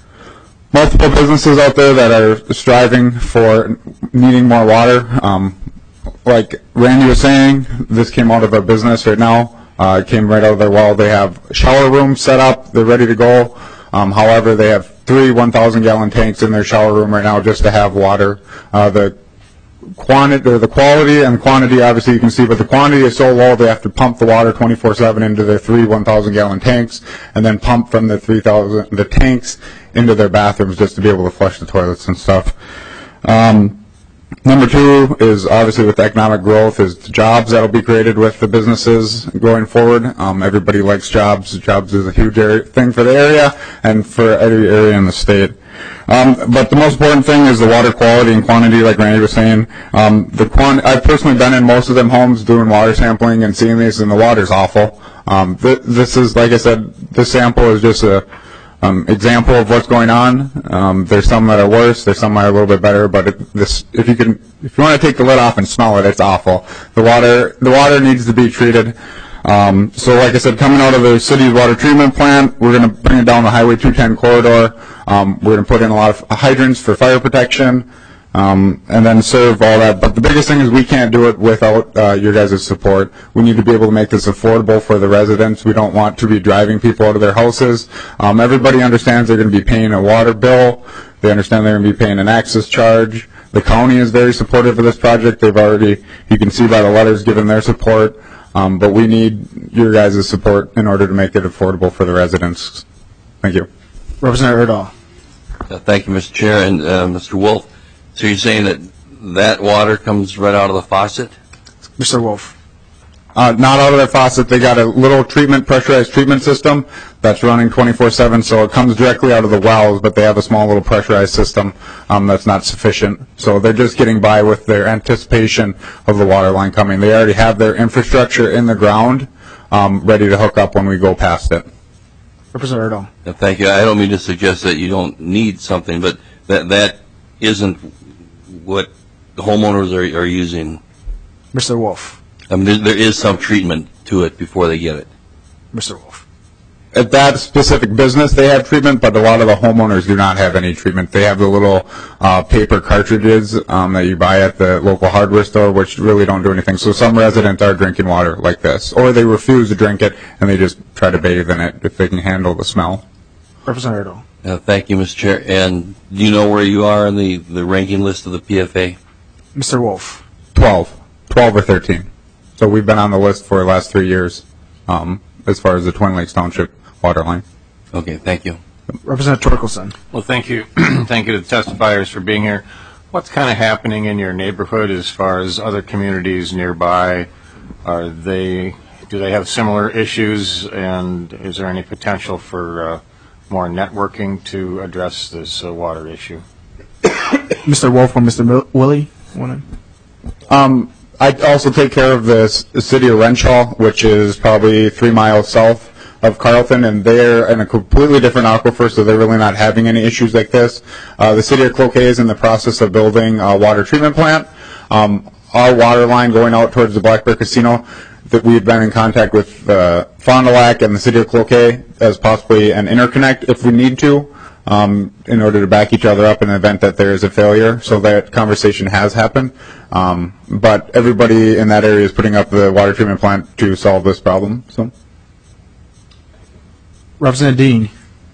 multiple businesses out there that are striving for needing more water. Um, like Randy was saying, this came out of a business right now. Uh, it came right out of their well. They have shower rooms set up. They're ready to go. Um, however, they have three one thousand gallon tanks in their shower room right now just to have water. Uh, the quantity or the quality and quantity, obviously you can see, but the quantity is so low they have to pump the water twenty-four seven into their three one thousand gallon tanks and then pump from the three thousand the tanks into their bathrooms just to be able to flush the toilets and stuff. Um, number two is obviously with economic growth is the jobs that will be created with the businesses going forward. Um, everybody likes jobs. Jobs is a huge area, thing for the area and for every area in the state. Um, but the most important thing is the water quality and quantity, like Randy was saying. Um, the quant- I've personally been in most of them homes doing water sampling and seeing these, and the water's awful. Um, th- this is, like I said, this sample is just a um, example of what's going on. Um, there's some that are worse. There's some that are a little bit better. But it, this, if you can, if you want to take the lid off and smell it, it's awful. The water, the water needs to be treated. Um, so like I said, coming out of the city's water treatment plant, we're going to bring it down the Highway two ten corridor. Um, we're going to put in a lot of hydrants for fire protection, um, and then serve all that. But the biggest thing is we can't do it without uh, your guys' support. We need to be able to make this affordable for the residents. We don't want to be driving people out of their houses. Um, everybody understands they're going to be paying a water bill. They understand they're going to be paying an access charge. The county is very supportive of this project. They've already, you can see by the letters, given their support. Um, but we need your guys' support in order to make it affordable for the residents. Thank you. Representative Erdahl. Uh, thank you, Mister Chair. And uh, Mister Wolf, so you're saying that that water comes right out of the faucet? Mister Wolf. Uh, not out of their faucet. They got a little treatment, pressurized treatment system that's running twenty-four seven, so it comes directly out of the wells, but they have a small little pressurized system um, that's not sufficient. So they're just getting by with their anticipation of the water line coming. They already have their infrastructure in the ground um, ready to hook up when we go past it. Representative Erdahl. Uh, thank you. I don't mean to suggest that you don't need something, but that that isn't what the homeowners are, are using. Mister Wolf. I mean, there, there is some treatment to it before they get it. Mister Wolf. At that specific business, they have treatment, but a lot of the homeowners do not have any treatment. They have the little uh, paper cartridges um, that you buy at the local hardware store, which really don't do anything. So some residents are drinking water like this, or they refuse to drink it, and they just try to bathe in it if they can handle the smell. Representative Erdahl. Uh, thank you, Mister Chair. And do you know where you are on the, the ranking list of the P F A? Mister Wolf. twelve. twelve or thirteen. So we've been on the list for the last three years um, as far as the Twin Lakes Township water line. Okay, thank you. Representative Torkelson. Well, thank you. Thank you to the testifiers for being here. What's kind of happening in your neighborhood as far as other communities nearby? Are they, do they have similar issues, and is there any potential for uh, more networking to address this uh, water issue? Mister Wolf or Mister Mil- Willie? One. Um, I also take care of the s- the city of Renshaw, which is probably three miles south of Carlton, and they're in a completely different aquifer, so they're really not having any issues like this. Uh, the city of Cloquet is in the process of building a water treatment plant. Um, our water line going out towards the Black Bear Casino, that we had been in contact with uh, Fond du Lac and the city of Cloquet as possibly an interconnect if we need to, um, in order to back each other up in the event that there is a failure. So that conversation has happened. Um, but everybody in that area is putting up the water treatment plant to solve this problem. So. Representative Dean.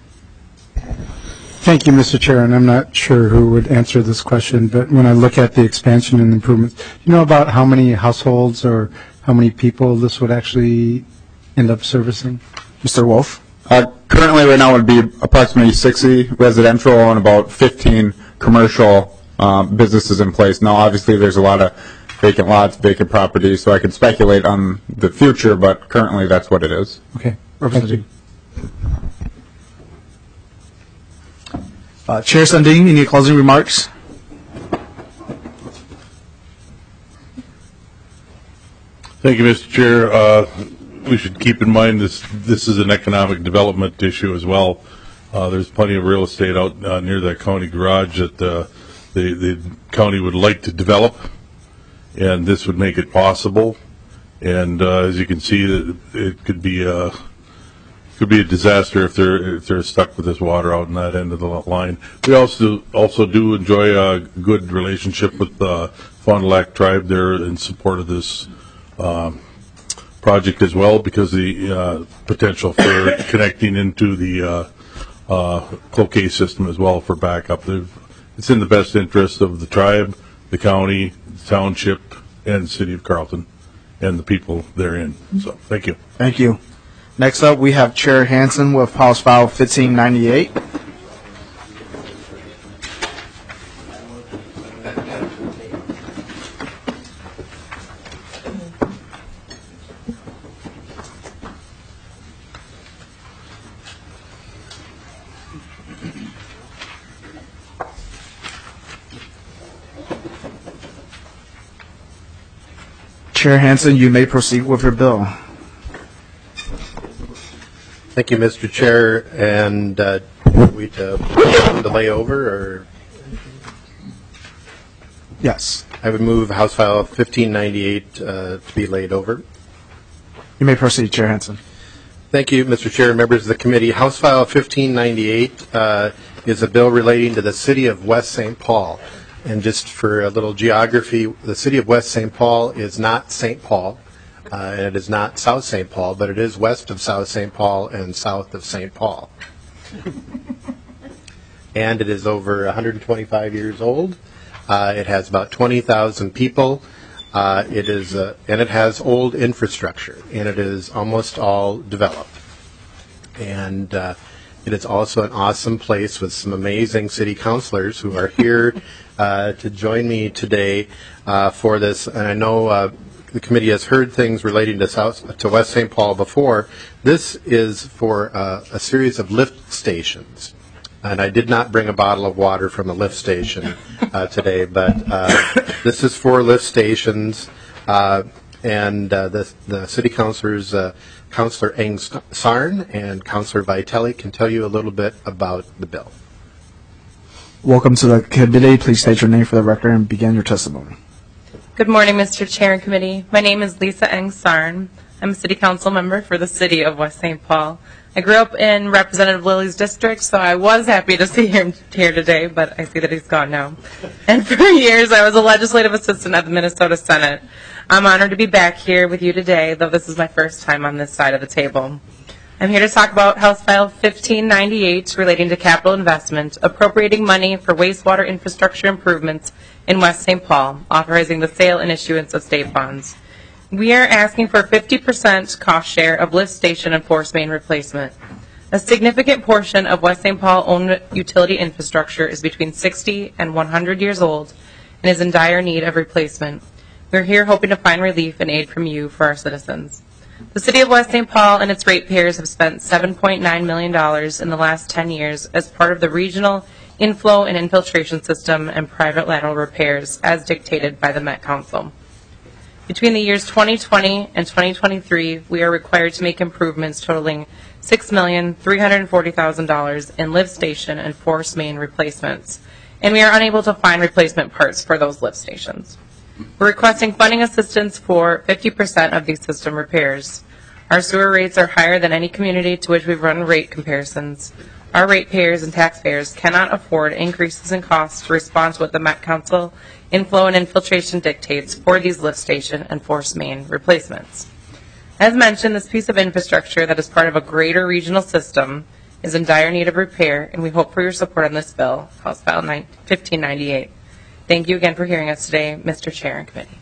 Thank you, Mister Chair, and I'm not sure who would answer this question, but when I look at the expansion and improvements, do you know about how many households or how many people this would actually end up servicing? Mister Wolf. Uh, currently, right now, it would be approximately sixty residential and about fifteen commercial uh, businesses in place. Now, obviously, there's a lot of vacant lots, vacant properties, so I could speculate on the future, but currently, that's what it is. Okay. Representative. Uh, Chair Sundin, any closing remarks? Thank you, Mister Chair. Uh, we should keep in mind this this is an economic development issue as well. Uh, there's plenty of real estate out uh, near that county garage that uh, the, the county would like to develop, and this would make it possible. And uh, as you can see, it, it could be a could be a disaster if they're if they're stuck with this water out in that end of the line. We also also do enjoy a good relationship with the Fond du Lac tribe. They're in support of this Um, project as well because the uh, potential for connecting into the uh, uh, Cloquet system as well for backup. They've, it's in the best interest of the tribe, the county, the township, and the city of Carlton, and the people therein. So, thank you. Thank you. Next up, we have Chair Hansen with House File fifteen ninety-eight. Chair Hansen, you may proceed with your bill. Thank you, Mister Chair. And uh, we to delay over, or yes, I would move House File fifteen ninety-eight uh, to be laid over. You may proceed, Chair Hansen. Thank you, Mister Chair and members of the committee. House File fifteen ninety-eight uh, is a bill relating to the city of West Saint Paul. And just for a little geography, the city of West Saint Paul is not Saint Paul, uh, and it is not South Saint Paul, but it is west of South Saint Paul and south of Saint Paul. And it is over one hundred twenty-five years old. Uh, it has about twenty thousand people. Uh, it is, uh, and it has old infrastructure, and it is almost all developed. And uh, it is also an awesome place with some amazing city councilors who are here uh, to join me today uh, for this. And I know uh, the committee has heard things relating to South to West Saint Paul before. This is for uh, a series of lift stations. And I did not bring a bottle of water from a lift station uh, today, but uh, this is for lift stations. Uh, and uh, the, the city councilors, uh, Councilor Eng Sarn and Councilor Vitelli, can tell you a little bit about the bill. Welcome to the committee. Please state your name for the record and begin your testimony. Good morning, Mister Chair and committee. My name is Lisa Eng Sarn. I'm a city council member for the city of West Saint Paul. I grew up in Representative Lilly's district, so I was happy to see him here today, but I see that he's gone now. And for years, I was a legislative assistant at the Minnesota Senate. I'm honored to be back here with you today, though this is my first time on this side of the table. I'm here to talk about House File fifteen ninety-eight relating to capital investment, appropriating money for wastewater infrastructure improvements in West Saint Paul, authorizing the sale and issuance of state bonds. We are asking for fifty percent cost share of lift station and force main replacement. A significant portion of West Saint Paul owned utility infrastructure is between sixty and one hundred years old and is in dire need of replacement. We're here hoping to find relief and aid from you for our citizens. The city of West Saint Paul and its ratepayers have spent seven point nine million dollars in the last ten years as part of the regional inflow and infiltration system and private lateral repairs as dictated by the Met Council. Between the years twenty twenty and twenty twenty-three, we are required to make improvements totaling six million three hundred forty thousand dollars in lift station and force main replacements, and we are unable to find replacement parts for those lift stations. We're requesting funding assistance for fifty percent of these system repairs. Our sewer rates are higher than any community to which we've run rate comparisons. Our ratepayers and taxpayers cannot afford increases in costs to respond to what the Met Council inflow and infiltration dictates for these lift station and force main replacements. As mentioned, this piece of infrastructure that is part of a greater regional system is in dire need of repair, and we hope for your support on this bill, House File fifteen ninety-eight. Thank you again for hearing us today, Mister Chair and Committee.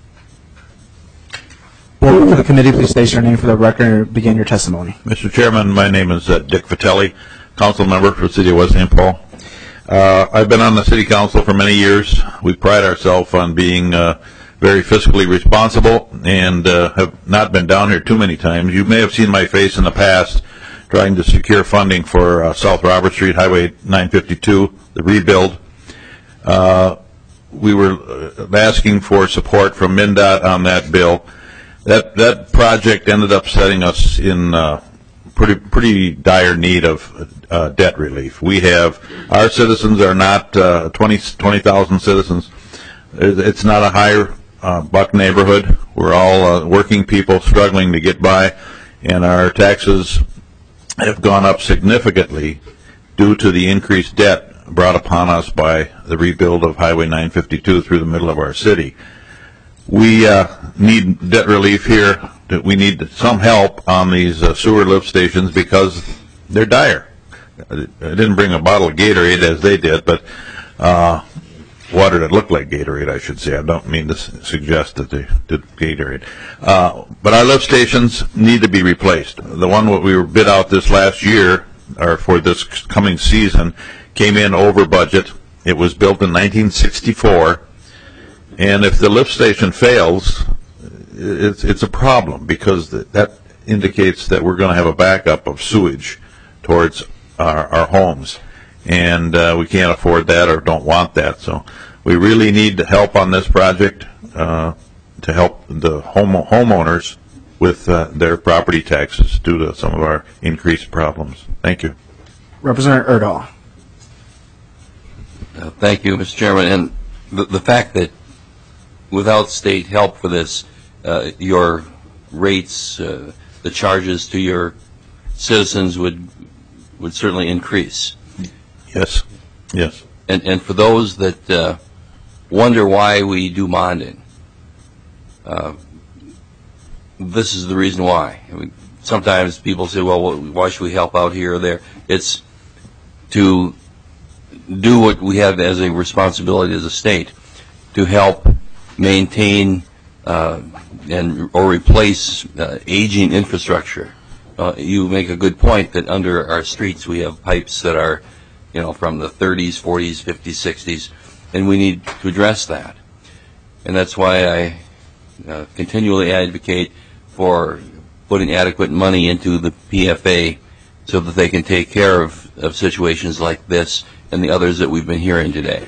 Welcome to the committee. Please state your name for the record and begin your testimony. Mister Chairman, my name is uh, Dick Vitelli, council member for the city of West Saint Paul. Uh, I've been on the city council for many years. We pride ourselves on being uh, very fiscally responsible and uh, have not been down here too many times. You may have seen my face in the past trying to secure funding for uh, South Robert Street, Highway nine fifty-two, the rebuild. Uh, we were asking for support from MnDOT on that bill. That that project ended up setting us in uh, pretty pretty dire need of uh, debt relief. We have our citizens are not uh, twenty thousand citizens. It's not a higher uh, buck neighborhood. We're all uh, working people struggling to get by, and our taxes have gone up significantly due to the increased debt brought upon us by the rebuild of Highway nine fifty-two through the middle of our city. We uh, need debt relief here. We need some help on these uh, sewer lift stations because they're dire. I didn't bring a bottle of Gatorade as they did, but uh, water that looked like Gatorade, I should say. I don't mean to s- suggest that they did Gatorade. Uh, but our lift stations need to be replaced. The one that we were bid out this last year, or for this coming season, came in over budget. It was built in nineteen sixty-four. And if the lift station fails, it's, it's a problem because that indicates that we're going to have a backup of sewage towards our, our homes. And uh, we can't afford that or don't want that. So we really need help on this project uh, to help the home, homeowners with uh, their property taxes due to some of our increased problems. Thank you. Representative Erdahl. Uh, thank you, Mister Chairman. And the, the fact that without state help for this, uh, your rates, uh, the charges to your citizens would would certainly increase. Yes, yes. And and for those that uh, wonder why we do bonding, uh, this is the reason why. I mean, sometimes people say, well, why should we help out here or there? It's to do what we have as a responsibility as a state, to help maintain uh, and or replace uh, aging infrastructure. Uh, you make a good point that under our streets we have pipes that are, you know, from the thirties, forties, fifties, sixties, and we need to address that. And that's why I uh, continually advocate for putting adequate money into the P F A so that they can take care of, of situations like this and the others that we've been hearing today.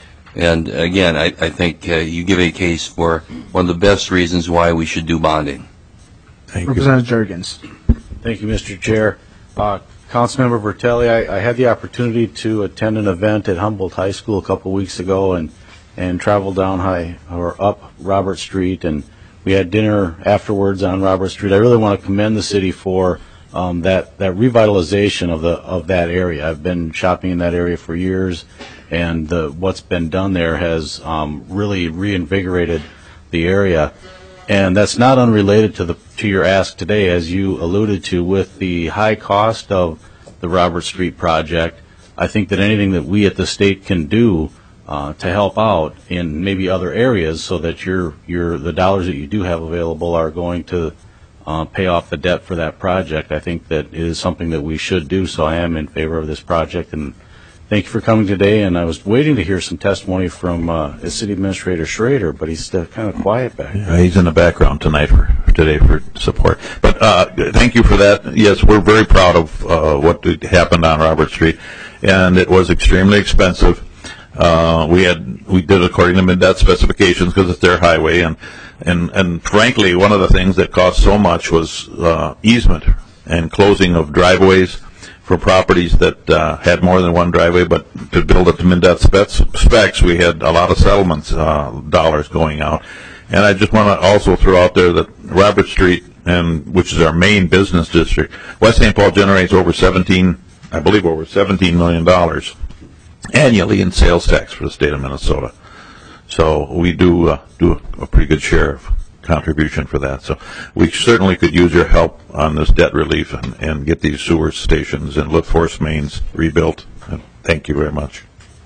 And again, I, I think uh, you give a case for one of the best reasons why we should do bonding. Thank Representative Jurgens. Thank you, Mister Chair. Uh, Councilmember Bertelli, I, I had the opportunity to attend an event at Humboldt High School a couple weeks ago and, and travel down high or up Robert Street, and we had dinner afterwards on Robert Street. I really want to commend the city for um, that, that revitalization of the of that area. I've been shopping in that area for years, and the, what's been done there has um, really reinvigorated the area. And that's not unrelated to the to your ask today, as you alluded to, with the high cost of the Robert Street project. I think that anything that we at the state can do uh, to help out in maybe other areas, so that your your the dollars that you do have available are going to uh, pay off the debt for that project, I think that it is something that we should do. So I am in favor of this project, and thank you for coming today. And I was waiting to hear some testimony from uh, City Administrator Schrader, but he's still kind of quiet back there. Yeah, he's in the background tonight for today for support. But uh, thank you for that. Yes, we're very proud of uh, what happened on Robert Street, and it was extremely expensive. Uh, we had we did according to MnDOT specifications because it's their highway, and and and frankly, one of the things that cost so much was uh, easement and closing of driveways for properties that uh, had more than one driveway. But to build it to MnDOT specs, specs, we had a lot of settlements uh, dollars going out. And I just want to also throw out there that Robert Street, and which is our main business district, West Saint Paul generates over seventeen, I believe, over seventeen million dollars annually in sales tax for the state of Minnesota. So we do uh, do a pretty good share of contribution for that. So we certainly could use your help on this debt relief and, and get these sewer stations and lift force mains rebuilt. And thank you very much.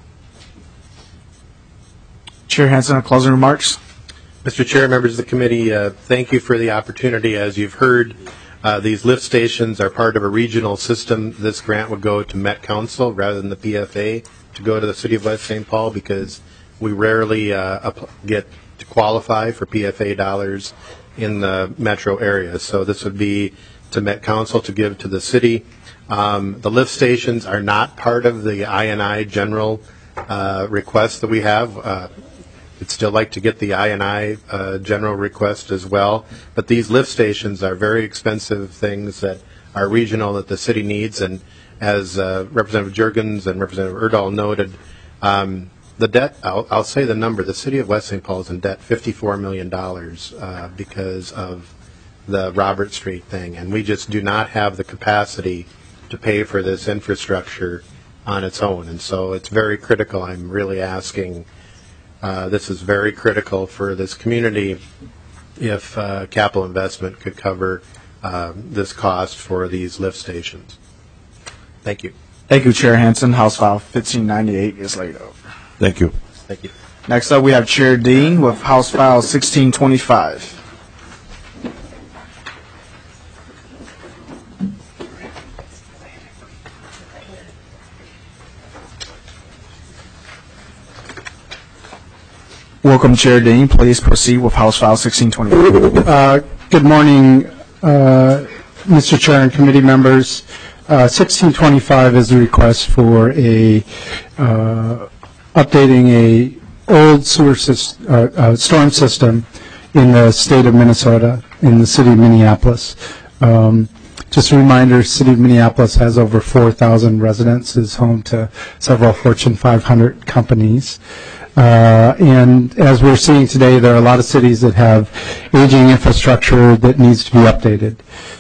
Chair Hansen, closing remarks. Mister Chair, members of the committee, uh, thank you for the opportunity. As you've heard, uh, these lift stations are part of a regional system. This grant would go to Met Council rather than the P F A to go to the city of West Saint Paul, because we rarely uh, get to qualify for P F A dollars in the metro area. So this would be to Met Council to give to the city. Um, the lift stations are not part of the I and I general uh, request that we have. Uh, I'd still like to get the I and I uh, general request as well, but these lift stations are very expensive things that are regional that the city needs, and as uh, Representative Juergens and Representative Erdahl noted, um, the debt, I'll, I'll say the number, the city of West Saint Paul is in debt fifty-four million dollars uh, because of the Robert Street thing, and we just do not have the capacity to pay for this infrastructure on its own, and so it's very critical. I'm really asking, uh, this is very critical for this community if uh, capital investment could cover uh, this cost for these lift stations. Thank you. Thank you, Chair Hansen. House File fifteen ninety-eight is laid over. Thank you. Thank you. Next up, we have Chair Dean with House File sixteen twenty-five. Welcome, Chair Dean. Please proceed with House File sixteen twenty-five. Uh, good morning, uh, Mister Chair and committee members. Uh, sixteen twenty-five is a request for a uh, updating a old sewer system, uh, uh, storm system in the state of Minnesota, in the city of Minneapolis. Um, just a reminder, city of Minneapolis has over four thousand residents, is home to several Fortune five hundred companies. Uh, and as we're seeing today, there are a lot of cities that have aging infrastructure that needs to be updated.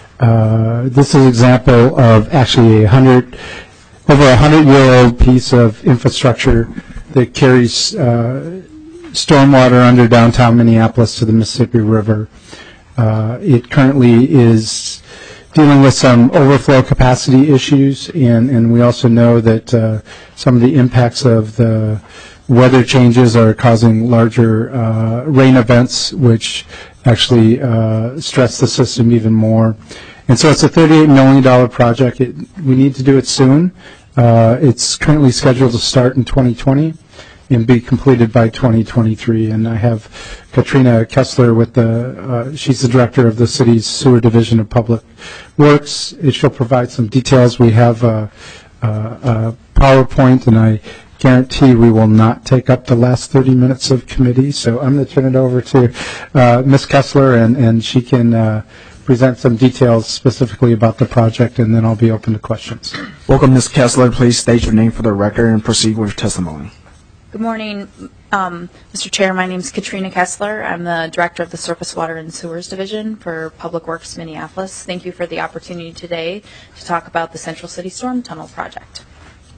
Uh, this is an example of actually a hundred, over a hundred-year-old piece of infrastructure that carries uh, stormwater under downtown Minneapolis to the Mississippi River. Uh, it currently is dealing with some overflow capacity issues, and, and we also know that uh, some of the impacts of the weather changes are causing larger uh, rain events, which actually uh, stress the system even more. And so it's a thirty-eight million dollars project. It, we need to do it soon. Uh, it's currently scheduled to start in twenty twenty and be completed by twenty twenty-three. And I have Katrina Kessler with the, uh, she's the director of the city's Sewer Division of Public Works. She'll provide some details. We have a, a, a PowerPoint, and I guarantee we will not take up the last thirty minutes of committee. So I'm going to turn it over to uh, Miz Kessler, and, and she can uh, present some details specifically about the project, and then I'll be open to questions. Welcome, Miz Kessler. Please state your name for the record and proceed with testimony. Good morning, um, Mister Chair. My name is Katrina Kessler. I'm the Director of the Surface Water and Sewers Division for Public Works Minneapolis. Thank you for the opportunity today to talk about the Central City Storm Tunnel project.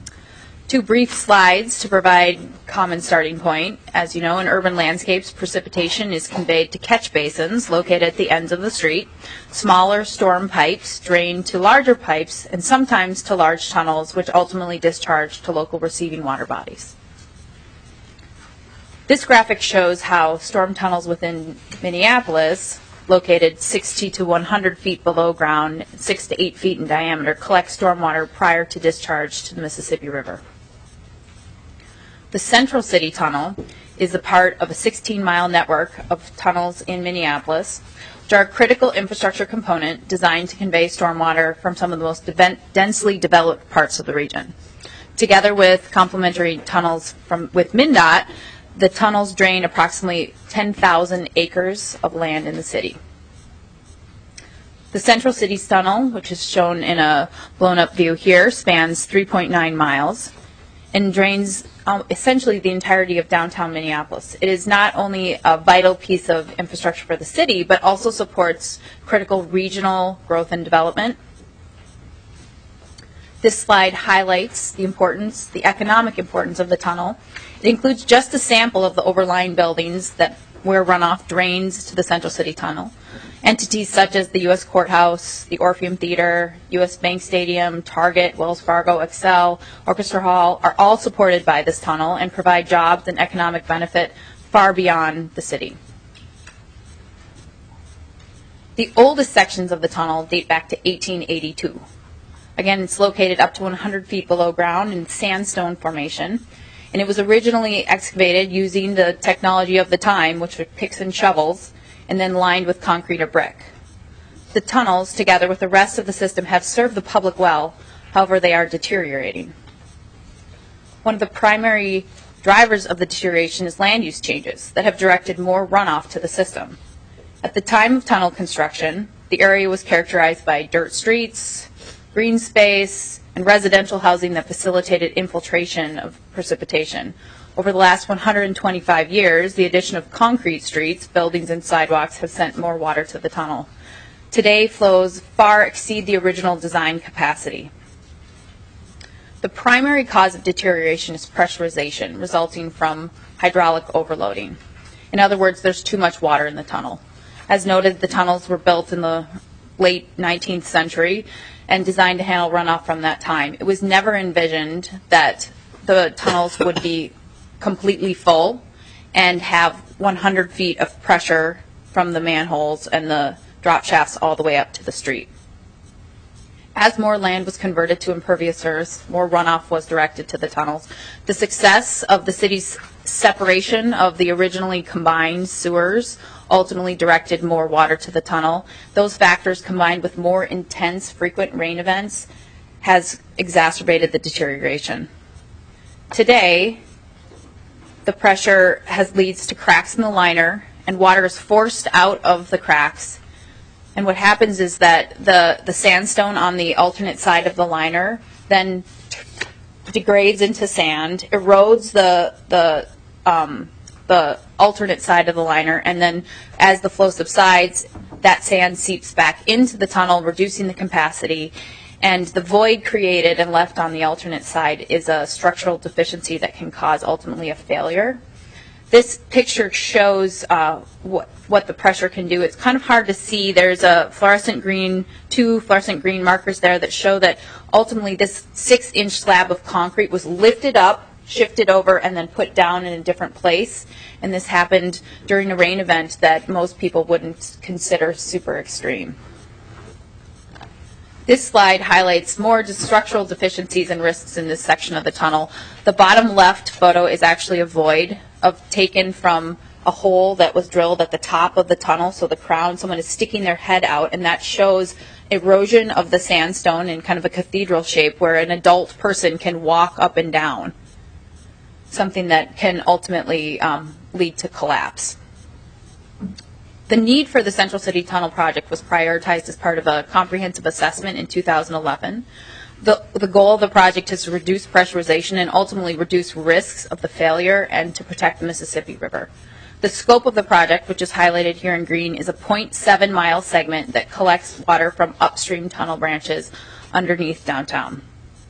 Two brief slides to provide common starting point. As you know, in urban landscapes, precipitation is conveyed to catch basins located at the ends of the street. Smaller storm pipes drain to larger pipes and sometimes to large tunnels, which ultimately discharge to local receiving water bodies. This graphic shows how storm tunnels within Minneapolis, located sixty to one hundred feet below ground, six to eight feet in diameter, collect stormwater prior to discharge to the Mississippi River. The Central City Tunnel is a part of a sixteen mile network of tunnels in Minneapolis, which are a critical infrastructure component designed to convey stormwater from some of the most de- densely developed parts of the region. Together with complementary tunnels from with MnDOT, the tunnels drain approximately ten thousand acres of land in the city. The Central Cities Tunnel, which is shown in a blown-up view here, spans three point nine miles and drains um, essentially the entirety of downtown Minneapolis. It is not only a vital piece of infrastructure for the city, but also supports critical regional growth and development. This slide highlights the importance, the economic importance of the tunnel. It includes just a sample of the overlying buildings that where runoff drains to the Central City Tunnel. Entities such as the U S Courthouse, the Orpheum Theater, U S Bank Stadium, Target, Wells Fargo, Excel, Orchestra Hall are all supported by this tunnel and provide jobs and economic benefit far beyond the city. The oldest sections of the tunnel date back to eighteen eighty-two. Again, it's located up to one hundred feet below ground in sandstone formation. And it was originally excavated using the technology of the time, which were picks and shovels, and then lined with concrete or brick. The tunnels, together with the rest of the system, have served the public well, However, they are deteriorating. One of the primary drivers of the deterioration is land use changes that have directed more runoff to the system. At the time of tunnel construction, the area was characterized by dirt streets, green space, and residential housing that facilitated infiltration of precipitation. Over the last one hundred twenty-five years, the addition of concrete streets, buildings, and sidewalks have sent more water to the tunnel. Today, flows far exceed the original design capacity. The primary cause of deterioration is pressurization, resulting from hydraulic overloading. In other words, there's too much water in the tunnel. As noted, the tunnels were built in the late nineteenth century and designed to handle runoff from that time. It was never envisioned that the tunnels would be completely full and have one hundred feet of pressure from the manholes and the drop shafts all the way up to the street. As more land was converted to impervious earth, more runoff was directed to the tunnels. The success of the city's separation of the originally combined sewers ultimately directed more water to the tunnel. Those factors, combined with more intense, frequent rain events, has exacerbated the deterioration. Today, the pressure has leads to cracks in the liner, and water is forced out of the cracks. And what happens is that the, the sandstone on the alternate side of the liner then t- degrades into sand, erodes the the um, the alternate side of the liner, and then as the flow subsides, that sand seeps back into the tunnel, reducing the capacity. And the void created and left on the alternate side is a structural deficiency that can cause ultimately a failure. This picture shows uh, what, what the pressure can do. It's kind of hard to see. There's a fluorescent green, two fluorescent green markers there that show that ultimately this six-inch slab of concrete was lifted up, shifted over, and then put down in a different place. And this happened during a rain event that most people wouldn't consider super extreme. This slide highlights more just structural deficiencies and risks in this section of the tunnel. The bottom left photo is actually a void of taken from a hole that was drilled at the top of the tunnel, so the crown, someone is sticking their head out, and that shows erosion of the sandstone in kind of a cathedral shape where an adult person can walk up and down, something that can ultimately um, lead to collapse. The need for the Central City Tunnel project was prioritized as part of a comprehensive assessment in two thousand eleven. The, the goal of the project is to reduce pressurization and ultimately reduce risks of the failure and to protect the Mississippi River. The scope of the project, which is highlighted here in green, is a zero point seven mile segment that collects water from upstream tunnel branches underneath downtown.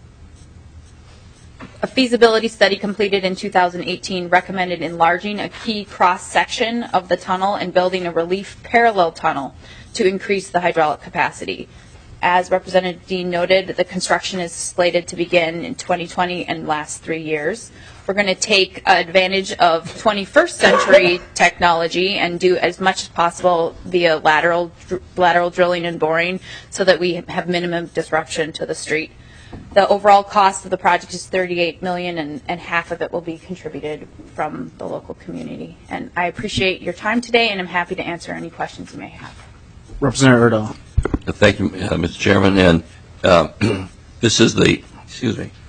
A feasibility study completed in two thousand eighteen recommended enlarging a key cross-section of the tunnel and building a relief parallel tunnel to increase the hydraulic capacity. As Representative Dean noted, the construction is slated to begin in twenty twenty and last three years. We're going to take advantage of twenty-first century technology and do as much as possible via lateral lateral drilling and boring so that we have minimum disruption to the street. The overall cost of the project is thirty-eight million dollars, and, and half of it will be contributed from the local community. And I appreciate your time today, and I'm happy to answer any questions you may have. Representative Erdahl. Thank you, uh, Mister Chairman. And uh, this is the, excuse me,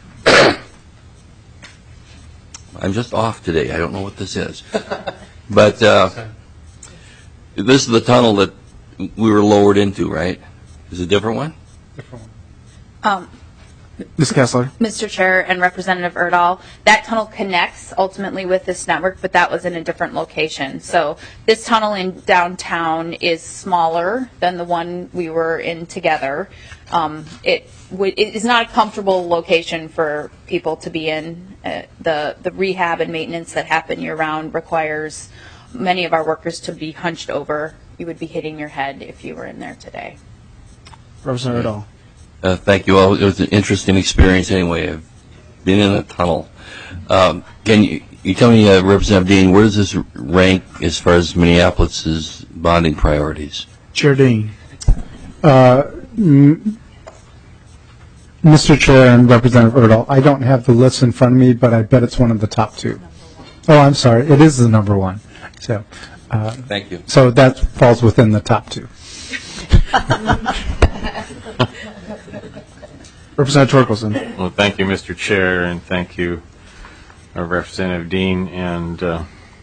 I'm just off today. I don't know what this is. But uh, this is the tunnel that we were lowered into, right? Is it a different one? Different one. Um, Miz Kessler. Mister Chair and Representative Erdahl, that tunnel connects ultimately with this network, but that was in a different location. So this tunnel in downtown is smaller than the one we were in together. Um, it, w- it is not a comfortable location for people to be in. Uh, the, the rehab and maintenance that happen year-round requires many of our workers to be hunched over. You would be hitting your head if you were in there today. Representative Erdahl. Uh, thank you all. It was an interesting experience anyway. I've been in a tunnel. Um, can you, you tell me, uh, Representative Dean, where does this rank as far as Minneapolis's bonding priorities? Chair Dean. Uh, m- Mister Chair and Representative Erdahl, I don't have the list in front of me, but I bet it's one of the top two. Oh, I'm sorry. It is the number one. So, uh, Thank you. So that falls within the top two. Representative Torkelson. Well, thank you, Mister Chair, and thank you, uh, Representative Dean and uh,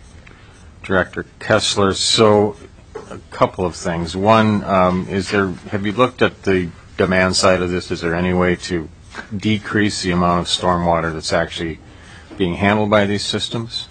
Director Kessler. So, a couple of things. One, um, is there? Have you looked at the demand side of this? Is there any way to decrease the amount of stormwater that's actually being handled by these systems?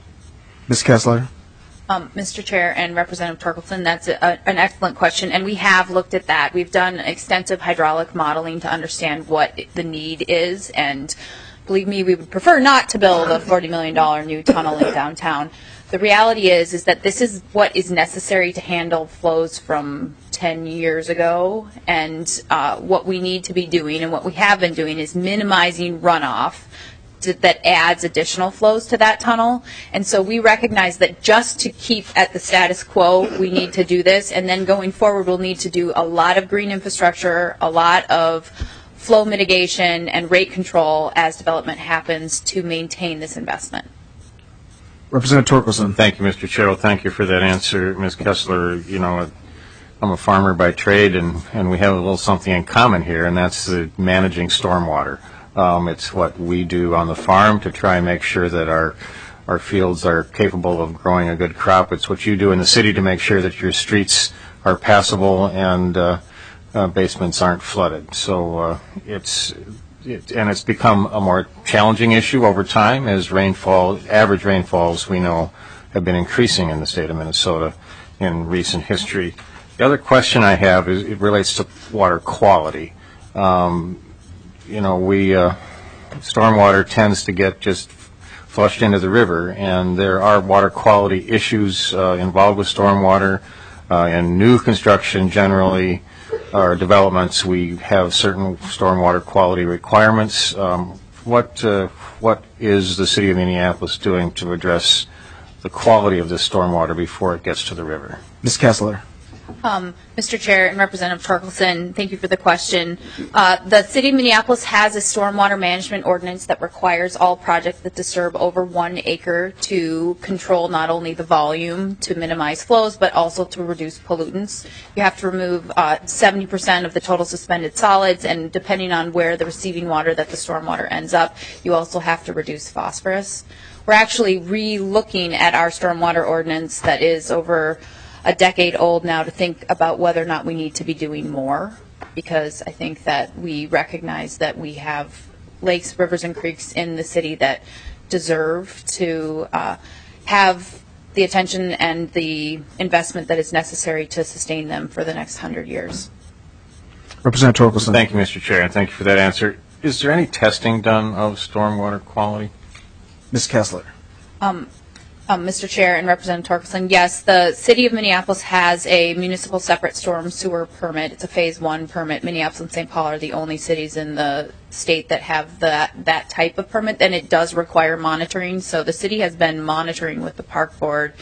Miz Kessler. Um, Mister Chair and Representative Torkelson, that's a, a, an excellent question, and we have looked at that. We've done extensive hydraulic modeling to understand what the need is, and believe me, we would prefer not to build a forty million dollars new tunnel in downtown. The reality is, is that this is what is necessary to handle flows from ten years ago, and uh, what we need to be doing and what we have been doing is minimizing runoff to, that adds additional flows to that tunnel. And so we recognize that just to keep at the status quo, we need to do this, and then going forward we'll need to do a lot of green infrastructure, a lot of flow mitigation and rate control as development happens to maintain this investment. Representative Torkelson. Thank you, Mister Chair. Thank you for that answer, Miz Kessler. You know, I'm a farmer by trade, and, and we have a little something in common here, and that's the managing stormwater. Um, it's what we do on the farm to try and make sure that our our fields are capable of growing a good crop. It's what you do in the city to make sure that your streets are passable and uh, uh, basements aren't flooded. So uh, it's it, and it's become a more challenging issue over time as rainfall, average rainfalls, we know, have been increasing in the state of Minnesota in recent history. The other question I have is it relates to water quality. Um, you know, we uh, stormwater tends to get just flushed into the river, and there are water quality issues uh, involved with stormwater. Uh, in new construction, generally, or developments, we have certain stormwater quality requirements. Um, what uh, what is the city of Minneapolis doing to address the quality of this stormwater before it gets to the river? Miz Kessler. Um, Mister Chair and Representative Torkelson, thank you for the question. Uh, the City of Minneapolis has a stormwater management ordinance that requires all projects that disturb over one acre to control not only the volume to minimize flows, but also to reduce pollutants. You have to remove uh, seventy percent of the total suspended solids, and depending on where the receiving water that the stormwater ends up, you also have to reduce phosphorus. We're actually re-looking at our stormwater ordinance that is over a decade old now to think about whether or not we need to be doing more, because I think that we recognize that we have lakes, rivers, and creeks in the city that deserve to uh, have the attention and the investment that is necessary to sustain them for the next hundred years. Representative Torkelson. Thank you, Mister Chair, and thank you for that answer. Is there any testing done of stormwater quality? Miz Kessler. Um, Um, Mister Chair and Representative Torkelson, yes, the City of Minneapolis has a municipal separate storm sewer permit. It's a phase one permit. Minneapolis and Saint Paul are the only cities in the state that have that, that type of permit, and it does require monitoring. So the city has been monitoring with the Park Board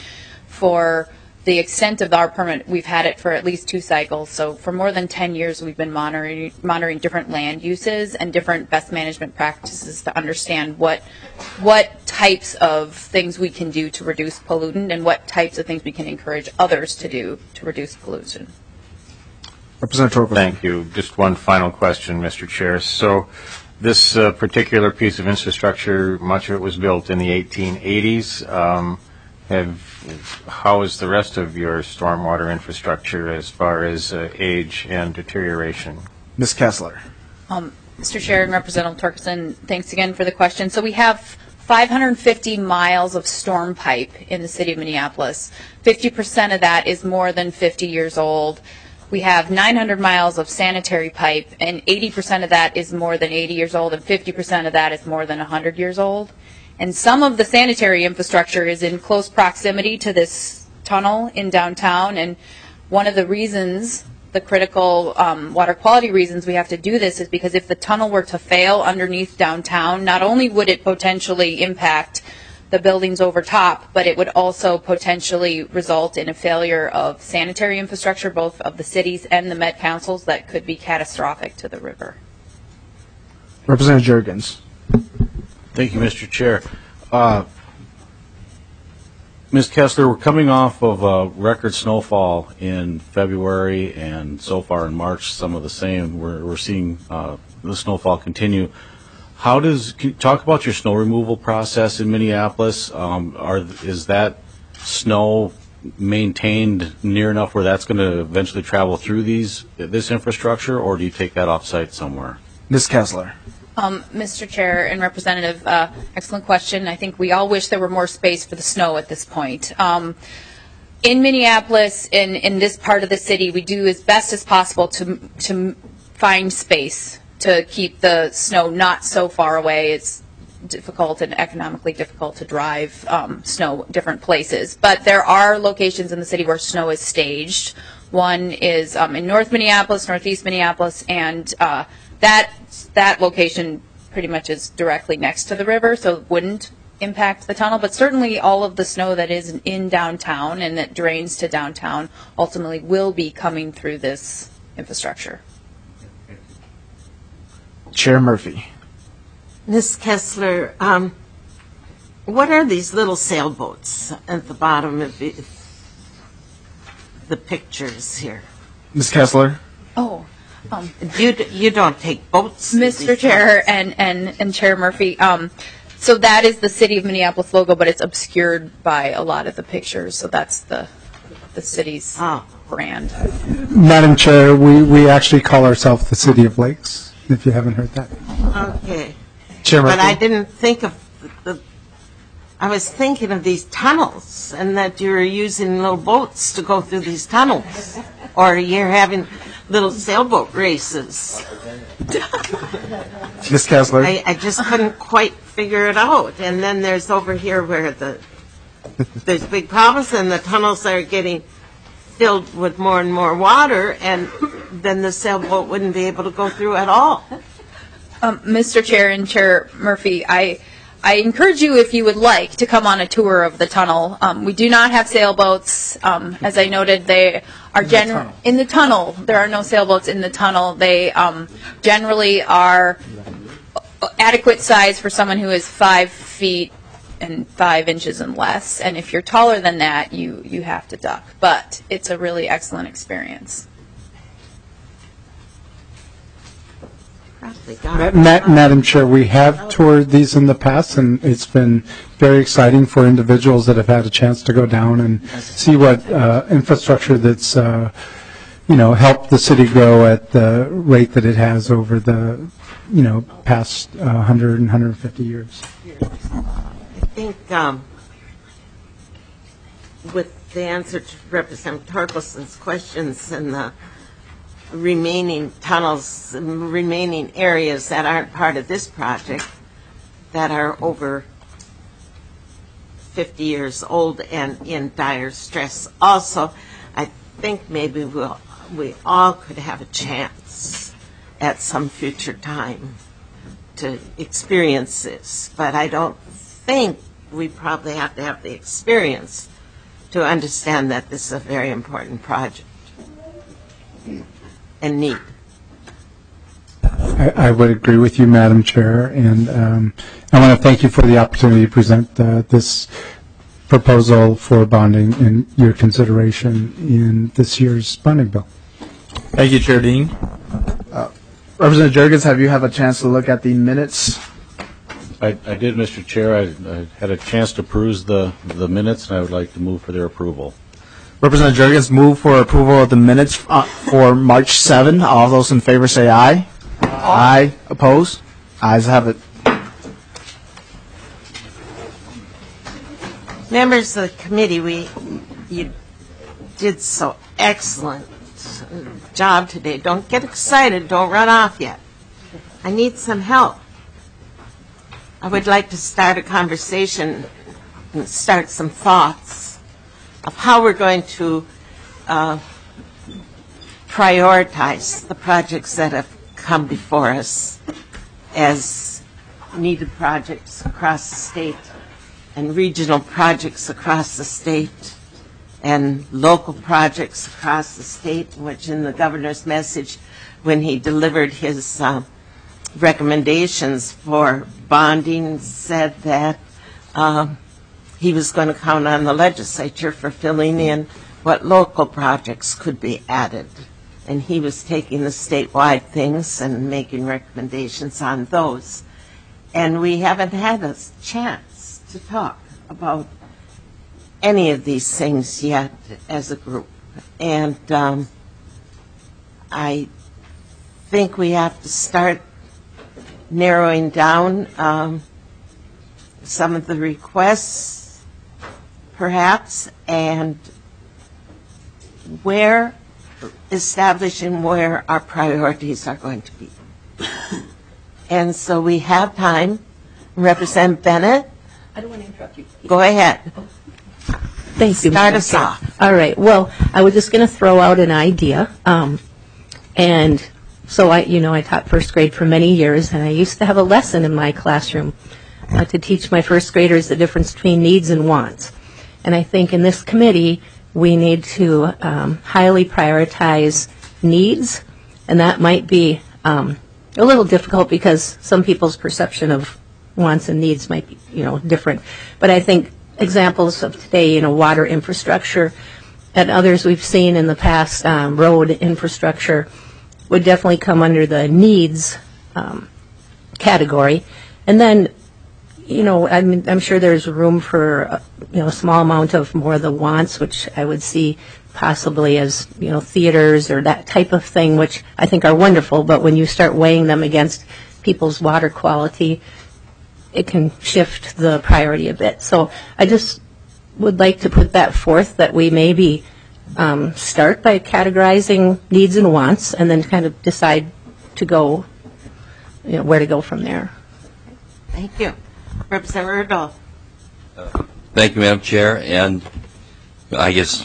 for the extent of our permit. We've had it for at least two cycles. So for more than ten years, we've been monitoring, monitoring different land uses and different best management practices to understand what what types of things we can do to reduce pollutant and what types of things we can encourage others to do to reduce pollution. Representative Torkelson. Thank you. Just one final question, Mister Chair. So this uh, particular piece of infrastructure, much of it was built in the eighteen eighties. Um, have, how is the rest of your stormwater infrastructure as far as uh, age and deterioration? Miz Kessler. Um, Mister Chair and Representative Torkelson, thanks again for the question. So we have five hundred fifty miles of storm pipe in the city of Minneapolis. fifty percent of that is more than fifty years old. We have nine hundred miles of sanitary pipe, and eighty percent of that is more than eighty years old, and fifty percent of that is more than one hundred years old. And some of the sanitary infrastructure is in close proximity to this tunnel in downtown, and one of the reasons, the critical um, water quality reasons we have to do this is because if the tunnel were to fail underneath downtown, not only would it potentially impact the buildings over top, but it would also potentially result in a failure of sanitary infrastructure, both of the cities and the Met Councils, that could be catastrophic to the river. Representative Jurgens. Thank you, Mister Chair. Uh, Miz Kessler, we're coming off of a record snowfall in February and so far in March, some of the same. We're, we're seeing uh, the snowfall continue. How does, can you talk about your snow removal process in Minneapolis? Um, are, is that snow maintained near enough where that's going to eventually travel through these this infrastructure, or do you take that off-site somewhere? Miz Kessler. Um, Mister Chair and Representative, uh, excellent question. I think we all wish there were more space for the snow at this point. Um, in Minneapolis, in, in this part of the city, we do as best as possible to, to find space to keep the snow not so far away. It's difficult and economically difficult to drive um, snow different places. But there are locations in the city where snow is staged. One is um, in North Minneapolis, Northeast Minneapolis, and uh, that that location pretty much is directly next to the river, so it wouldn't impact the tunnel. But certainly all of the snow that is in downtown and that drains to downtown ultimately will be coming through this infrastructure. Chair Murphy. Miz Kessler, um, what are these little sailboats at the bottom of the, the pictures here? Miz Kessler. Oh. Um, you you don't take boats, Mister Chair and, and, and Chair Murphy. Um, so that is the City of Minneapolis logo, but it's obscured by a lot of the pictures. So that's the the city's oh. brand. Madam Chair, we, we actually call ourselves the City of Lakes, if you haven't heard that. Okay. Chair Murphy. But I didn't think of the, the, I was thinking of these tunnels and that you were using little boats to go through these tunnels. Or you're having little sailboat races. Miz Kessler. I, I just couldn't quite figure it out. And then there's over here where the there's big problems and the tunnels are getting filled with more and more water, and then the sailboat wouldn't be able to go through at all. Um, Mister Chair and Chair Murphy, I I encourage you, if you would like, to come on a tour of the tunnel. Um, we do not have sailboats. Um, as I noted, they are generally in the tunnel. There are no sailboats in the tunnel. They um, generally are adequate size for someone who is five feet and five inches and less. And if you're taller than that, you, you have to duck. But it's a really excellent experience. Ma- Ma- Madam Chair, we have toured these in the past, and it's been very exciting for individuals that have had a chance to go down and see what uh, infrastructure that's, uh, you know, helped the city grow at the rate that it has over the, you know, past uh, one hundred and one hundred fifty years. I think um, with the answer to Representative Torkelson's questions and the remaining tunnels, remaining areas that aren't part of this project that are over fifty years old and in dire stress. Also, I think maybe we'll, we all could have a chance at some future time to experience this, but I don't think we probably have to have the experience to understand that this is a very important project and need. I, I would agree with you, Madam Chair, and um, I want to thank you for the opportunity to present uh, this proposal for bonding in your consideration in this year's bonding bill. Thank you, Chair Dean. Uh, Representative Jurgens, have you had a chance to look at the minutes? I, I did, Mister Chair. I, I had a chance to peruse the, the minutes, and I would like to move for their approval. Representative Jurgens, move for approval of the minutes uh, for March seventh. All those in favor say aye. Aye. Aye. Opposed? Ayes have it. Members of the committee, we you did so excellent job today. Don't get excited. Don't run off yet. I need some help. I would like to start a conversation and start some thoughts of how we're going to uh, prioritize the projects that have come before us as needed projects across the state and regional projects across the state and local projects across the state, which in the governor's message when he delivered his uh, recommendations for bonding said that um, he was going to count on the legislature for filling in what local projects could be added. And he was taking the statewide things and making recommendations on those. And we haven't had a chance to talk about any of these things yet as a group. And um, I think we have to start narrowing down um, some of the requests, perhaps, and where, establishing where our priorities are going to be. And so we have time. Representative Bennett? I don't want to interrupt you. Go ahead. Thank you. Start us off. All right. Well, I was just going to throw out an idea. Um, and so I, you know, I taught first grade for many years, and I used to have a lesson in my classroom uh, to teach my first graders the difference between needs and wants. And I think in this committee, we need to um, highly prioritize needs, and that might be um, a little difficult because some people's perception of wants and needs might be, you know, different. But I think examples of today, you know, water infrastructure and others we've seen in the past, um, road infrastructure, would definitely come under the needs um, category. And then, you know, I mean, I'm sure there's room for, uh, you know, a small amount of more of the wants, which I would see possibly as, you know, theaters or that type of thing, which I think are wonderful. But when you start weighing them against people's water quality, it can shift the priority a bit. So I just would like to put that forth, that we maybe um, start by categorizing needs and wants and then kind of decide to go, you know, where to go from there. Thank you. Representative Rudolph. Uh, thank you, Madam Chair. And I guess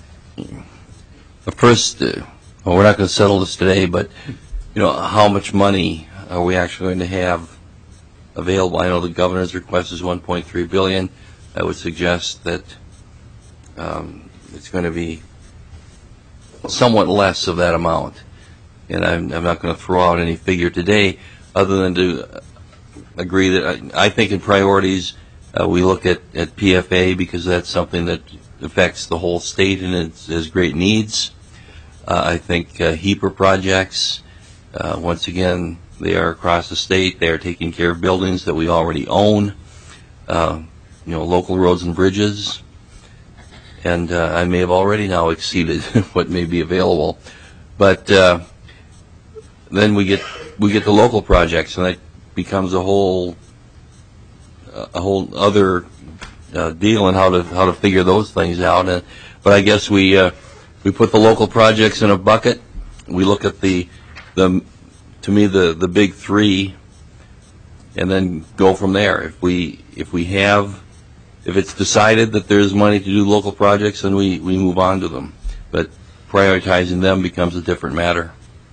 first, uh, well, we're not going to settle this today, but, you know, how much money are we actually going to have available? I know the governor's request is one point three billion dollars. I would suggest that um, it's going to be somewhat less of that amount. And I'm, I'm not going to throw out any figure today other than to agree that I, I think in priorities uh, we look at, at P F A because that's something that affects the whole state and it has great needs. Uh, I think uh, HEAPR projects, uh, once again, they are across the state. They are taking care of buildings that we already own, uh, you know, local roads and bridges. And uh, I may have already now exceeded what may be available. But uh, then we get we get the local projects, and that becomes a whole a whole other uh, deal in how to how to figure those things out. And, but I guess we uh, we put the local projects in a bucket. We look at the the to me the the big three, and then go from there. If we if we have if it's decided that there's money to do local projects, then we we move on to them. But prioritizing them becomes a different matter.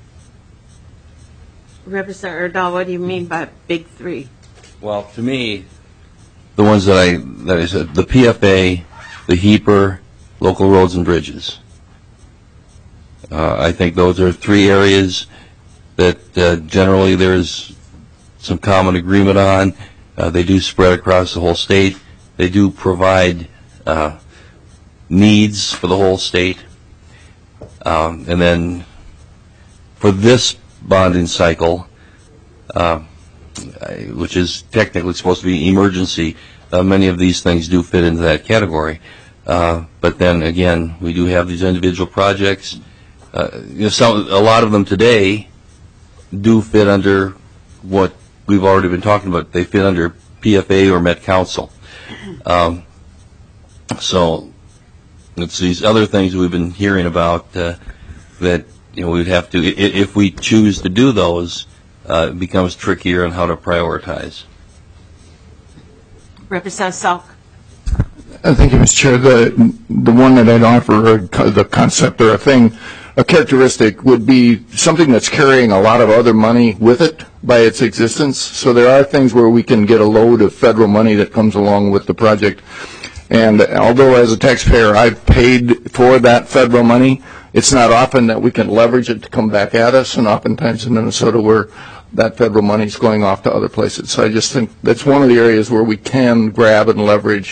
Representative Erdahl, what do you mean by big three? Well, to me, the ones that I that I said, the P F A, the HEAPR, local roads and bridges. Uh, I think those are three areas that uh, generally there's some common agreement on. Uh, they do spread across the whole state. They do provide uh, needs for the whole state. Um, and then for this bonding cycle, uh, which is technically supposed to be emergency, uh, many of these things do fit into that category. Uh, but then again, we do have these individual projects. Uh, you know, some, a lot of them today do fit under what we've already been talking about. They fit under P F A or Met Council. Um, so it's these other things we've been hearing about uh, that you know we'd have to, if we choose to do those, uh, it becomes trickier on how to prioritize. Representative Salk. Uh, thank you, Mister Chair. The the one that I'd offer, uh, the concept or a thing, a characteristic would be something that's carrying a lot of other money with it by its existence. So there are things where we can get a load of federal money that comes along with the project. And although as a taxpayer I've paid for that federal money, it's not often that we can leverage it to come back at us, and oftentimes in Minnesota where that federal money is going off to other places. So I just think that's one of the areas where we can grab and leverage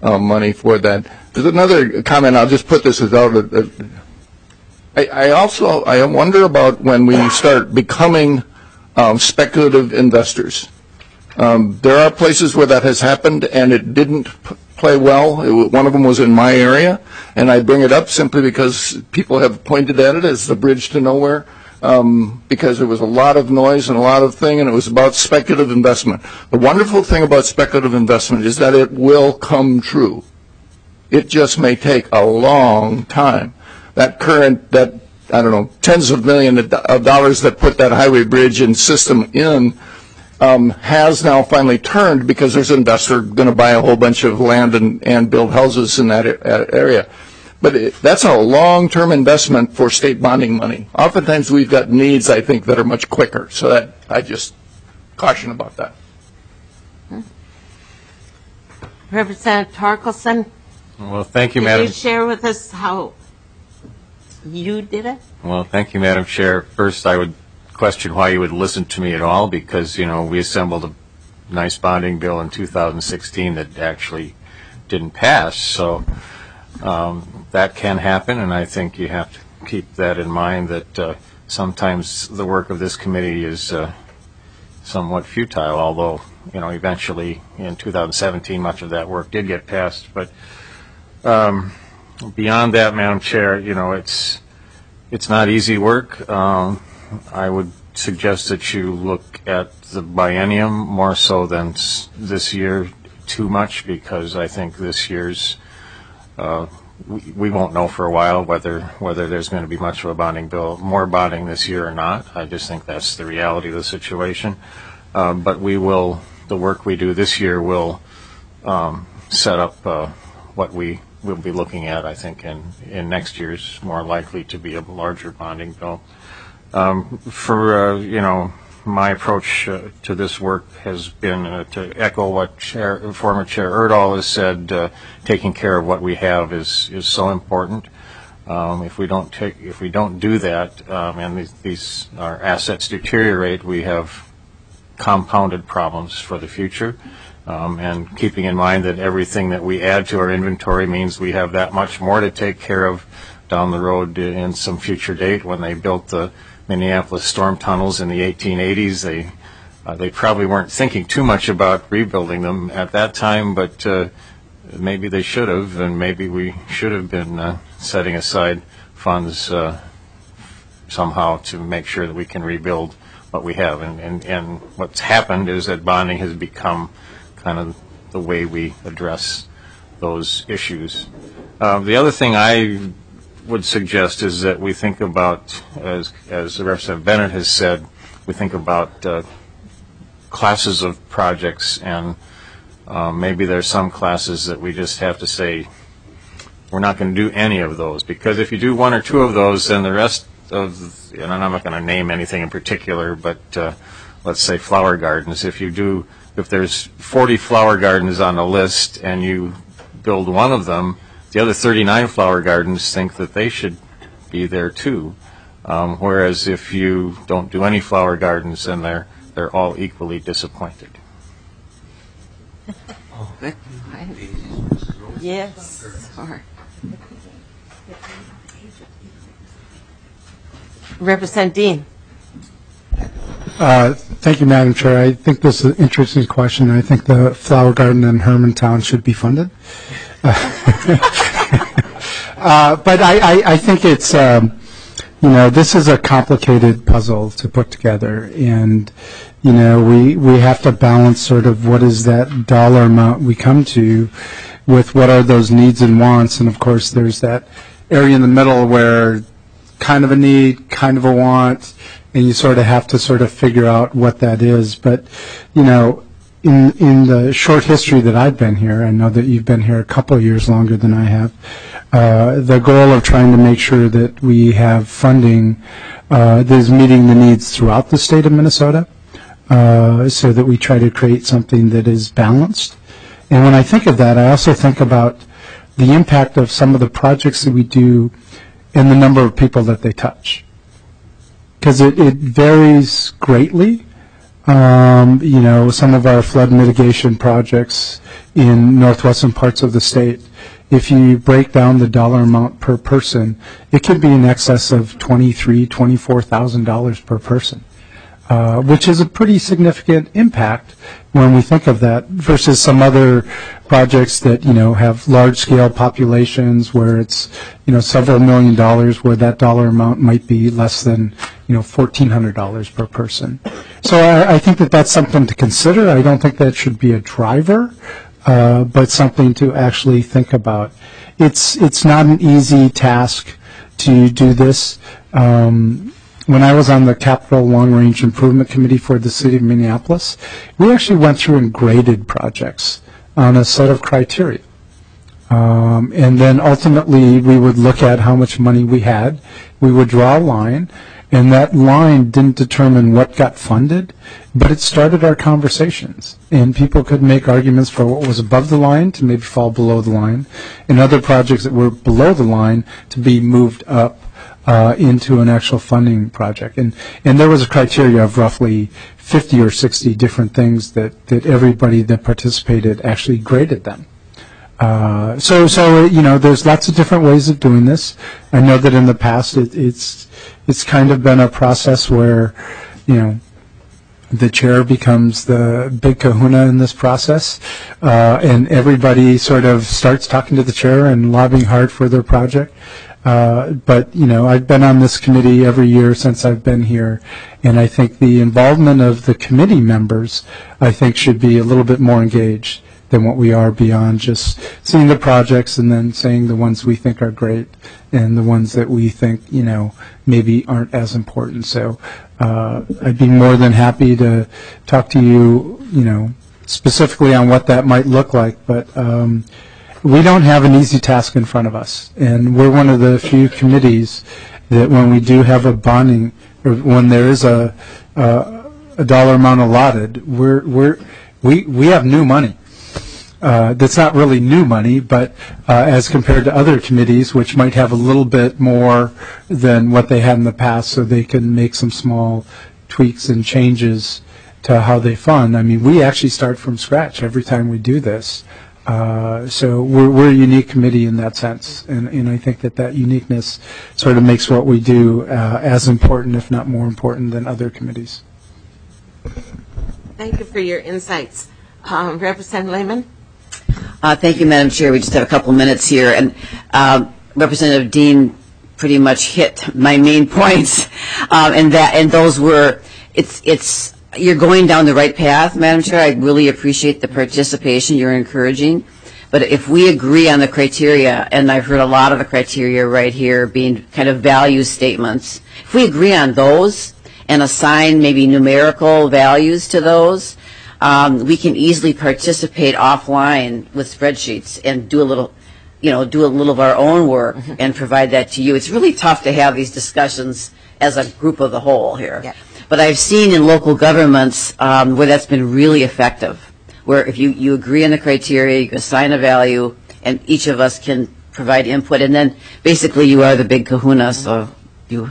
uh, money for that. There's another comment. I'll just put this as out. Uh, I, I also I wonder about when we start becoming um, speculative investors. Um, there are places where that has happened, and it didn't p- play well. It, one of them was in my area, and I bring it up simply because people have pointed at it as the bridge to nowhere, um, because there was a lot of noise and a lot of thing, and it was about speculative investment. The wonderful thing about speculative investment is that it will come true. It just may take a long time. That current, that, I don't know, tens of millions of dollars that put that highway bridge and system in Um, has now finally turned because there's an investor going to buy a whole bunch of land and, and build houses in that area. But it, that's a long-term investment for state bonding money. Oftentimes we've got needs, I think, that are much quicker. So that I just caution about that. Representative Torkelson? Well, thank you, Did Madam. you share with us how you did it? Well, thank you, Madam Chair. First, I would question why you would listen to me at all, because, you know, we assembled a nice bonding bill in two thousand sixteen that actually didn't pass. So um, that can happen, and I think you have to keep that in mind, that uh, sometimes the work of this committee is uh, somewhat futile, although, you know, eventually in two thousand seventeen much of that work did get passed. But um, beyond that, Madam Chair, you know, it's it's not easy work. Um, I would suggest that you look at the biennium more so than s- this year too much, because I think this year's, uh, we, we won't know for a while whether whether there's going to be much of a bonding bill, more bonding this year or not. I just think that's the reality of the situation. Um, but we will, the work we do this year will um, set up uh, what we will be looking at, I think, in, in next year's more likely to be a larger bonding bill. Um, for, uh, you know, my approach uh, to this work has been uh, to echo what Chair, former Chair Erdahl has said. Uh, taking care of what we have is, is so important. Um, if we don't take, if we don't do that, um, and these, these our assets deteriorate, we have compounded problems for the future. Um, and keeping in mind that everything that we add to our inventory means we have that much more to take care of down the road in some future date. When they built the Minneapolis storm tunnels in the eighteen eighties, they uh, they probably weren't thinking too much about rebuilding them at that time, but uh, maybe they should have, and maybe we should have been uh, setting aside funds uh, somehow to make sure that we can rebuild what we have. And, and, and what's happened is that bonding has become kind of the way we address those issues. Uh, the other thing I would suggest is that we think about, as as Representative Bennett has said, we think about uh, classes of projects, and uh, maybe there's some classes that we just have to say we're not going to do any of those, because if you do one or two of those, then the rest of, and I'm not going to name anything in particular, but uh, let's say flower gardens. If you do, if there's forty flower gardens on the list and you build one of them, the other thirty-nine flower gardens think that they should be there too. Um, whereas if you don't do any flower gardens, then they're they're all equally disappointed. Yes. Sorry. Representative Dean. Uh, thank you, Madam Chair. I think this is an interesting question. I think the flower garden in Hermantown should be funded. Uh, but I, I, I think it's, um, you know, this is a complicated puzzle to put together. And, you know, we, we have to balance sort of what is that dollar amount we come to with what are those needs and wants. And, of course, there's that area in the middle where kind of a need, kind of a want, and you sort of have to sort of figure out what that is. But, you know, in in the short history that I've been here, I know that you've been here a couple of years longer than I have, uh, the goal of trying to make sure that we have funding uh, that is meeting the needs throughout the state of Minnesota, uh, so that we try to create something that is balanced. And when I think of that, I also think about the impact of some of the projects that we do and the number of people that they touch. Because it, it varies greatly um, you know, some of our flood mitigation projects in northwestern parts of the state, if you break down the dollar amount per person, it could be in excess of twenty-three thousand dollars, twenty-four thousand dollars per person, uh, which is a pretty significant impact when we think of that versus some other projects that, you know, have large-scale populations where it's, you know, several million dollars, where that dollar amount might be less than, you know, fourteen hundred dollars per person. So I, I think that that's something to consider. I don't think that should be a driver, uh, but something to actually think about. It's it's not an easy task to do this. Um, when I was on the Capital Long Range Improvement Committee for the City of Minneapolis, we actually went through and graded projects on a set of criteria. Um, and then ultimately we would look at how much money we had. We would draw a line, and that line didn't determine what got funded, but it started our conversations. And people could make arguments for what was above the line to maybe fall below the line, and other projects that were below the line to be moved up uh, into an actual funding project. And and there was a criteria of roughly fifty or sixty different things that, that everybody that participated actually graded them. Uh, so, so you know, there's lots of different ways of doing this. I know that in the past it, it's it's kind of been a process where, you know, the chair becomes the big kahuna in this process, uh, and everybody sort of starts talking to the chair and lobbying hard for their project. Uh, but, you know, I've been on this committee every year since I've been here, and I think the involvement of the committee members, I think, should be a little bit more engaged than what we are beyond just seeing the projects and then saying the ones we think are great and the ones that we think, you know, maybe aren't as important. So uh, I'd be more than happy to talk to you, you know, specifically on what that might look like. But um, we don't have an easy task in front of us. And we're one of the few committees that when we do have a bonding, or when there is a, a, a dollar amount allotted, we're, we're, we, we have new money. Uh, that's not really new money, but uh, as compared to other committees, which might have a little bit more than what they had in the past, so they can make some small tweaks and changes to how they fund. I mean, we actually start from scratch every time we do this. Uh, so we're, we're a unique committee in that sense, and, and I think that that uniqueness sort of makes what we do uh, as important, if not more important, than other committees. Thank you for your insights. Um, Representative Lehman? Uh, thank you, Madam Chair. We just have a couple minutes here, and uh, Representative Dean pretty much hit my main points, um, and that and those were it's it's you're going down the right path, Madam Chair. I really appreciate the participation you're encouraging, but if we agree on the criteria, and I've heard a lot of the criteria right here being kind of value statements, if we agree on those and assign maybe numerical values to those, Um, we can easily participate offline with spreadsheets and do a little, you know, do a little of our own work and provide that to you. It's really tough to have these discussions as a group of the whole here. Yeah. But I've seen in local governments um, where that's been really effective, where if you, you agree on the criteria, you can assign a value, and each of us can provide input, and then basically you are the big kahuna, so you...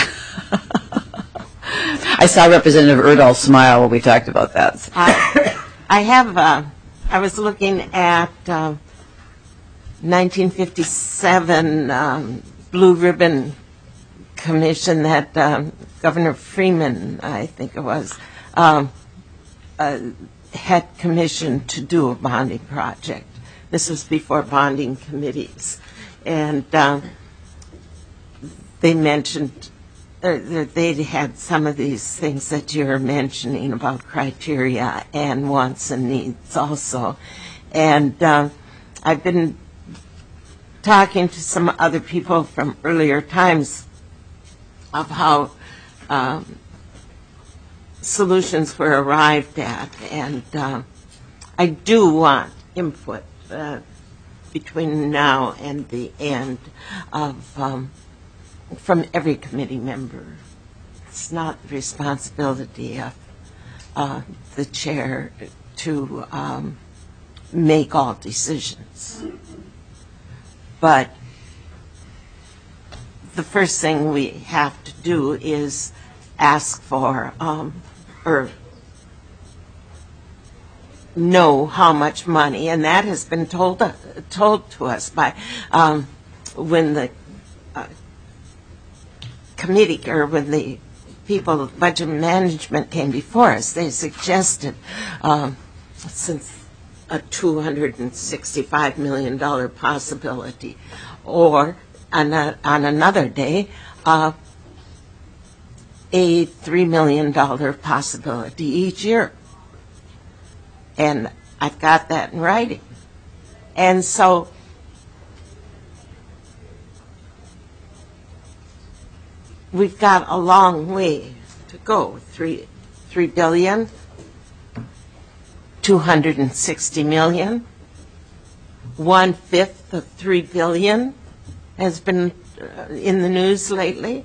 I saw Representative Erdahl smile when we talked about that. I, I have, uh, I was looking at uh, nineteen fifty-seven um, Blue Ribbon Commission that um, Governor Freeman, I think it was, um, uh, had commissioned to do a bonding project. This was before bonding committees. And uh, they mentioned they had some of these things that you're mentioning about criteria and wants and needs also. And uh, I've been talking to some other people from earlier times of how um, solutions were arrived at. And uh, I do want input uh, between now and the end of um, from every committee member. It's not the responsibility of uh, the chair to um, make all decisions. But the first thing we have to do is ask for, um, or know how much money, and that has been told uh, told to us by um, when the uh, committee or when the people of budget management came before us. They suggested um, since a two hundred sixty-five million dollars possibility, or on, a, on another day, uh, a three million dollars possibility each year. And I've got that in writing. And so we've got a long way to go. Three, three billion, two hundred sixty million, one fifth of three billion has been uh, in the news lately.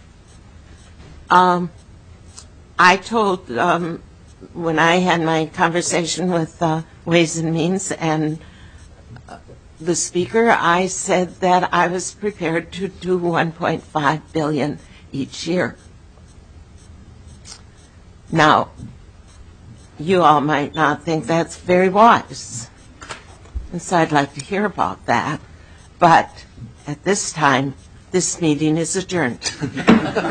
Um, I told, um, when I had my conversation with uh, Ways and Means and uh, the speaker, I said that I was prepared to do one point five billion dollars each year. Now, you all might not think that's very wise, and so I'd like to hear about that. But at this time, this meeting is adjourned.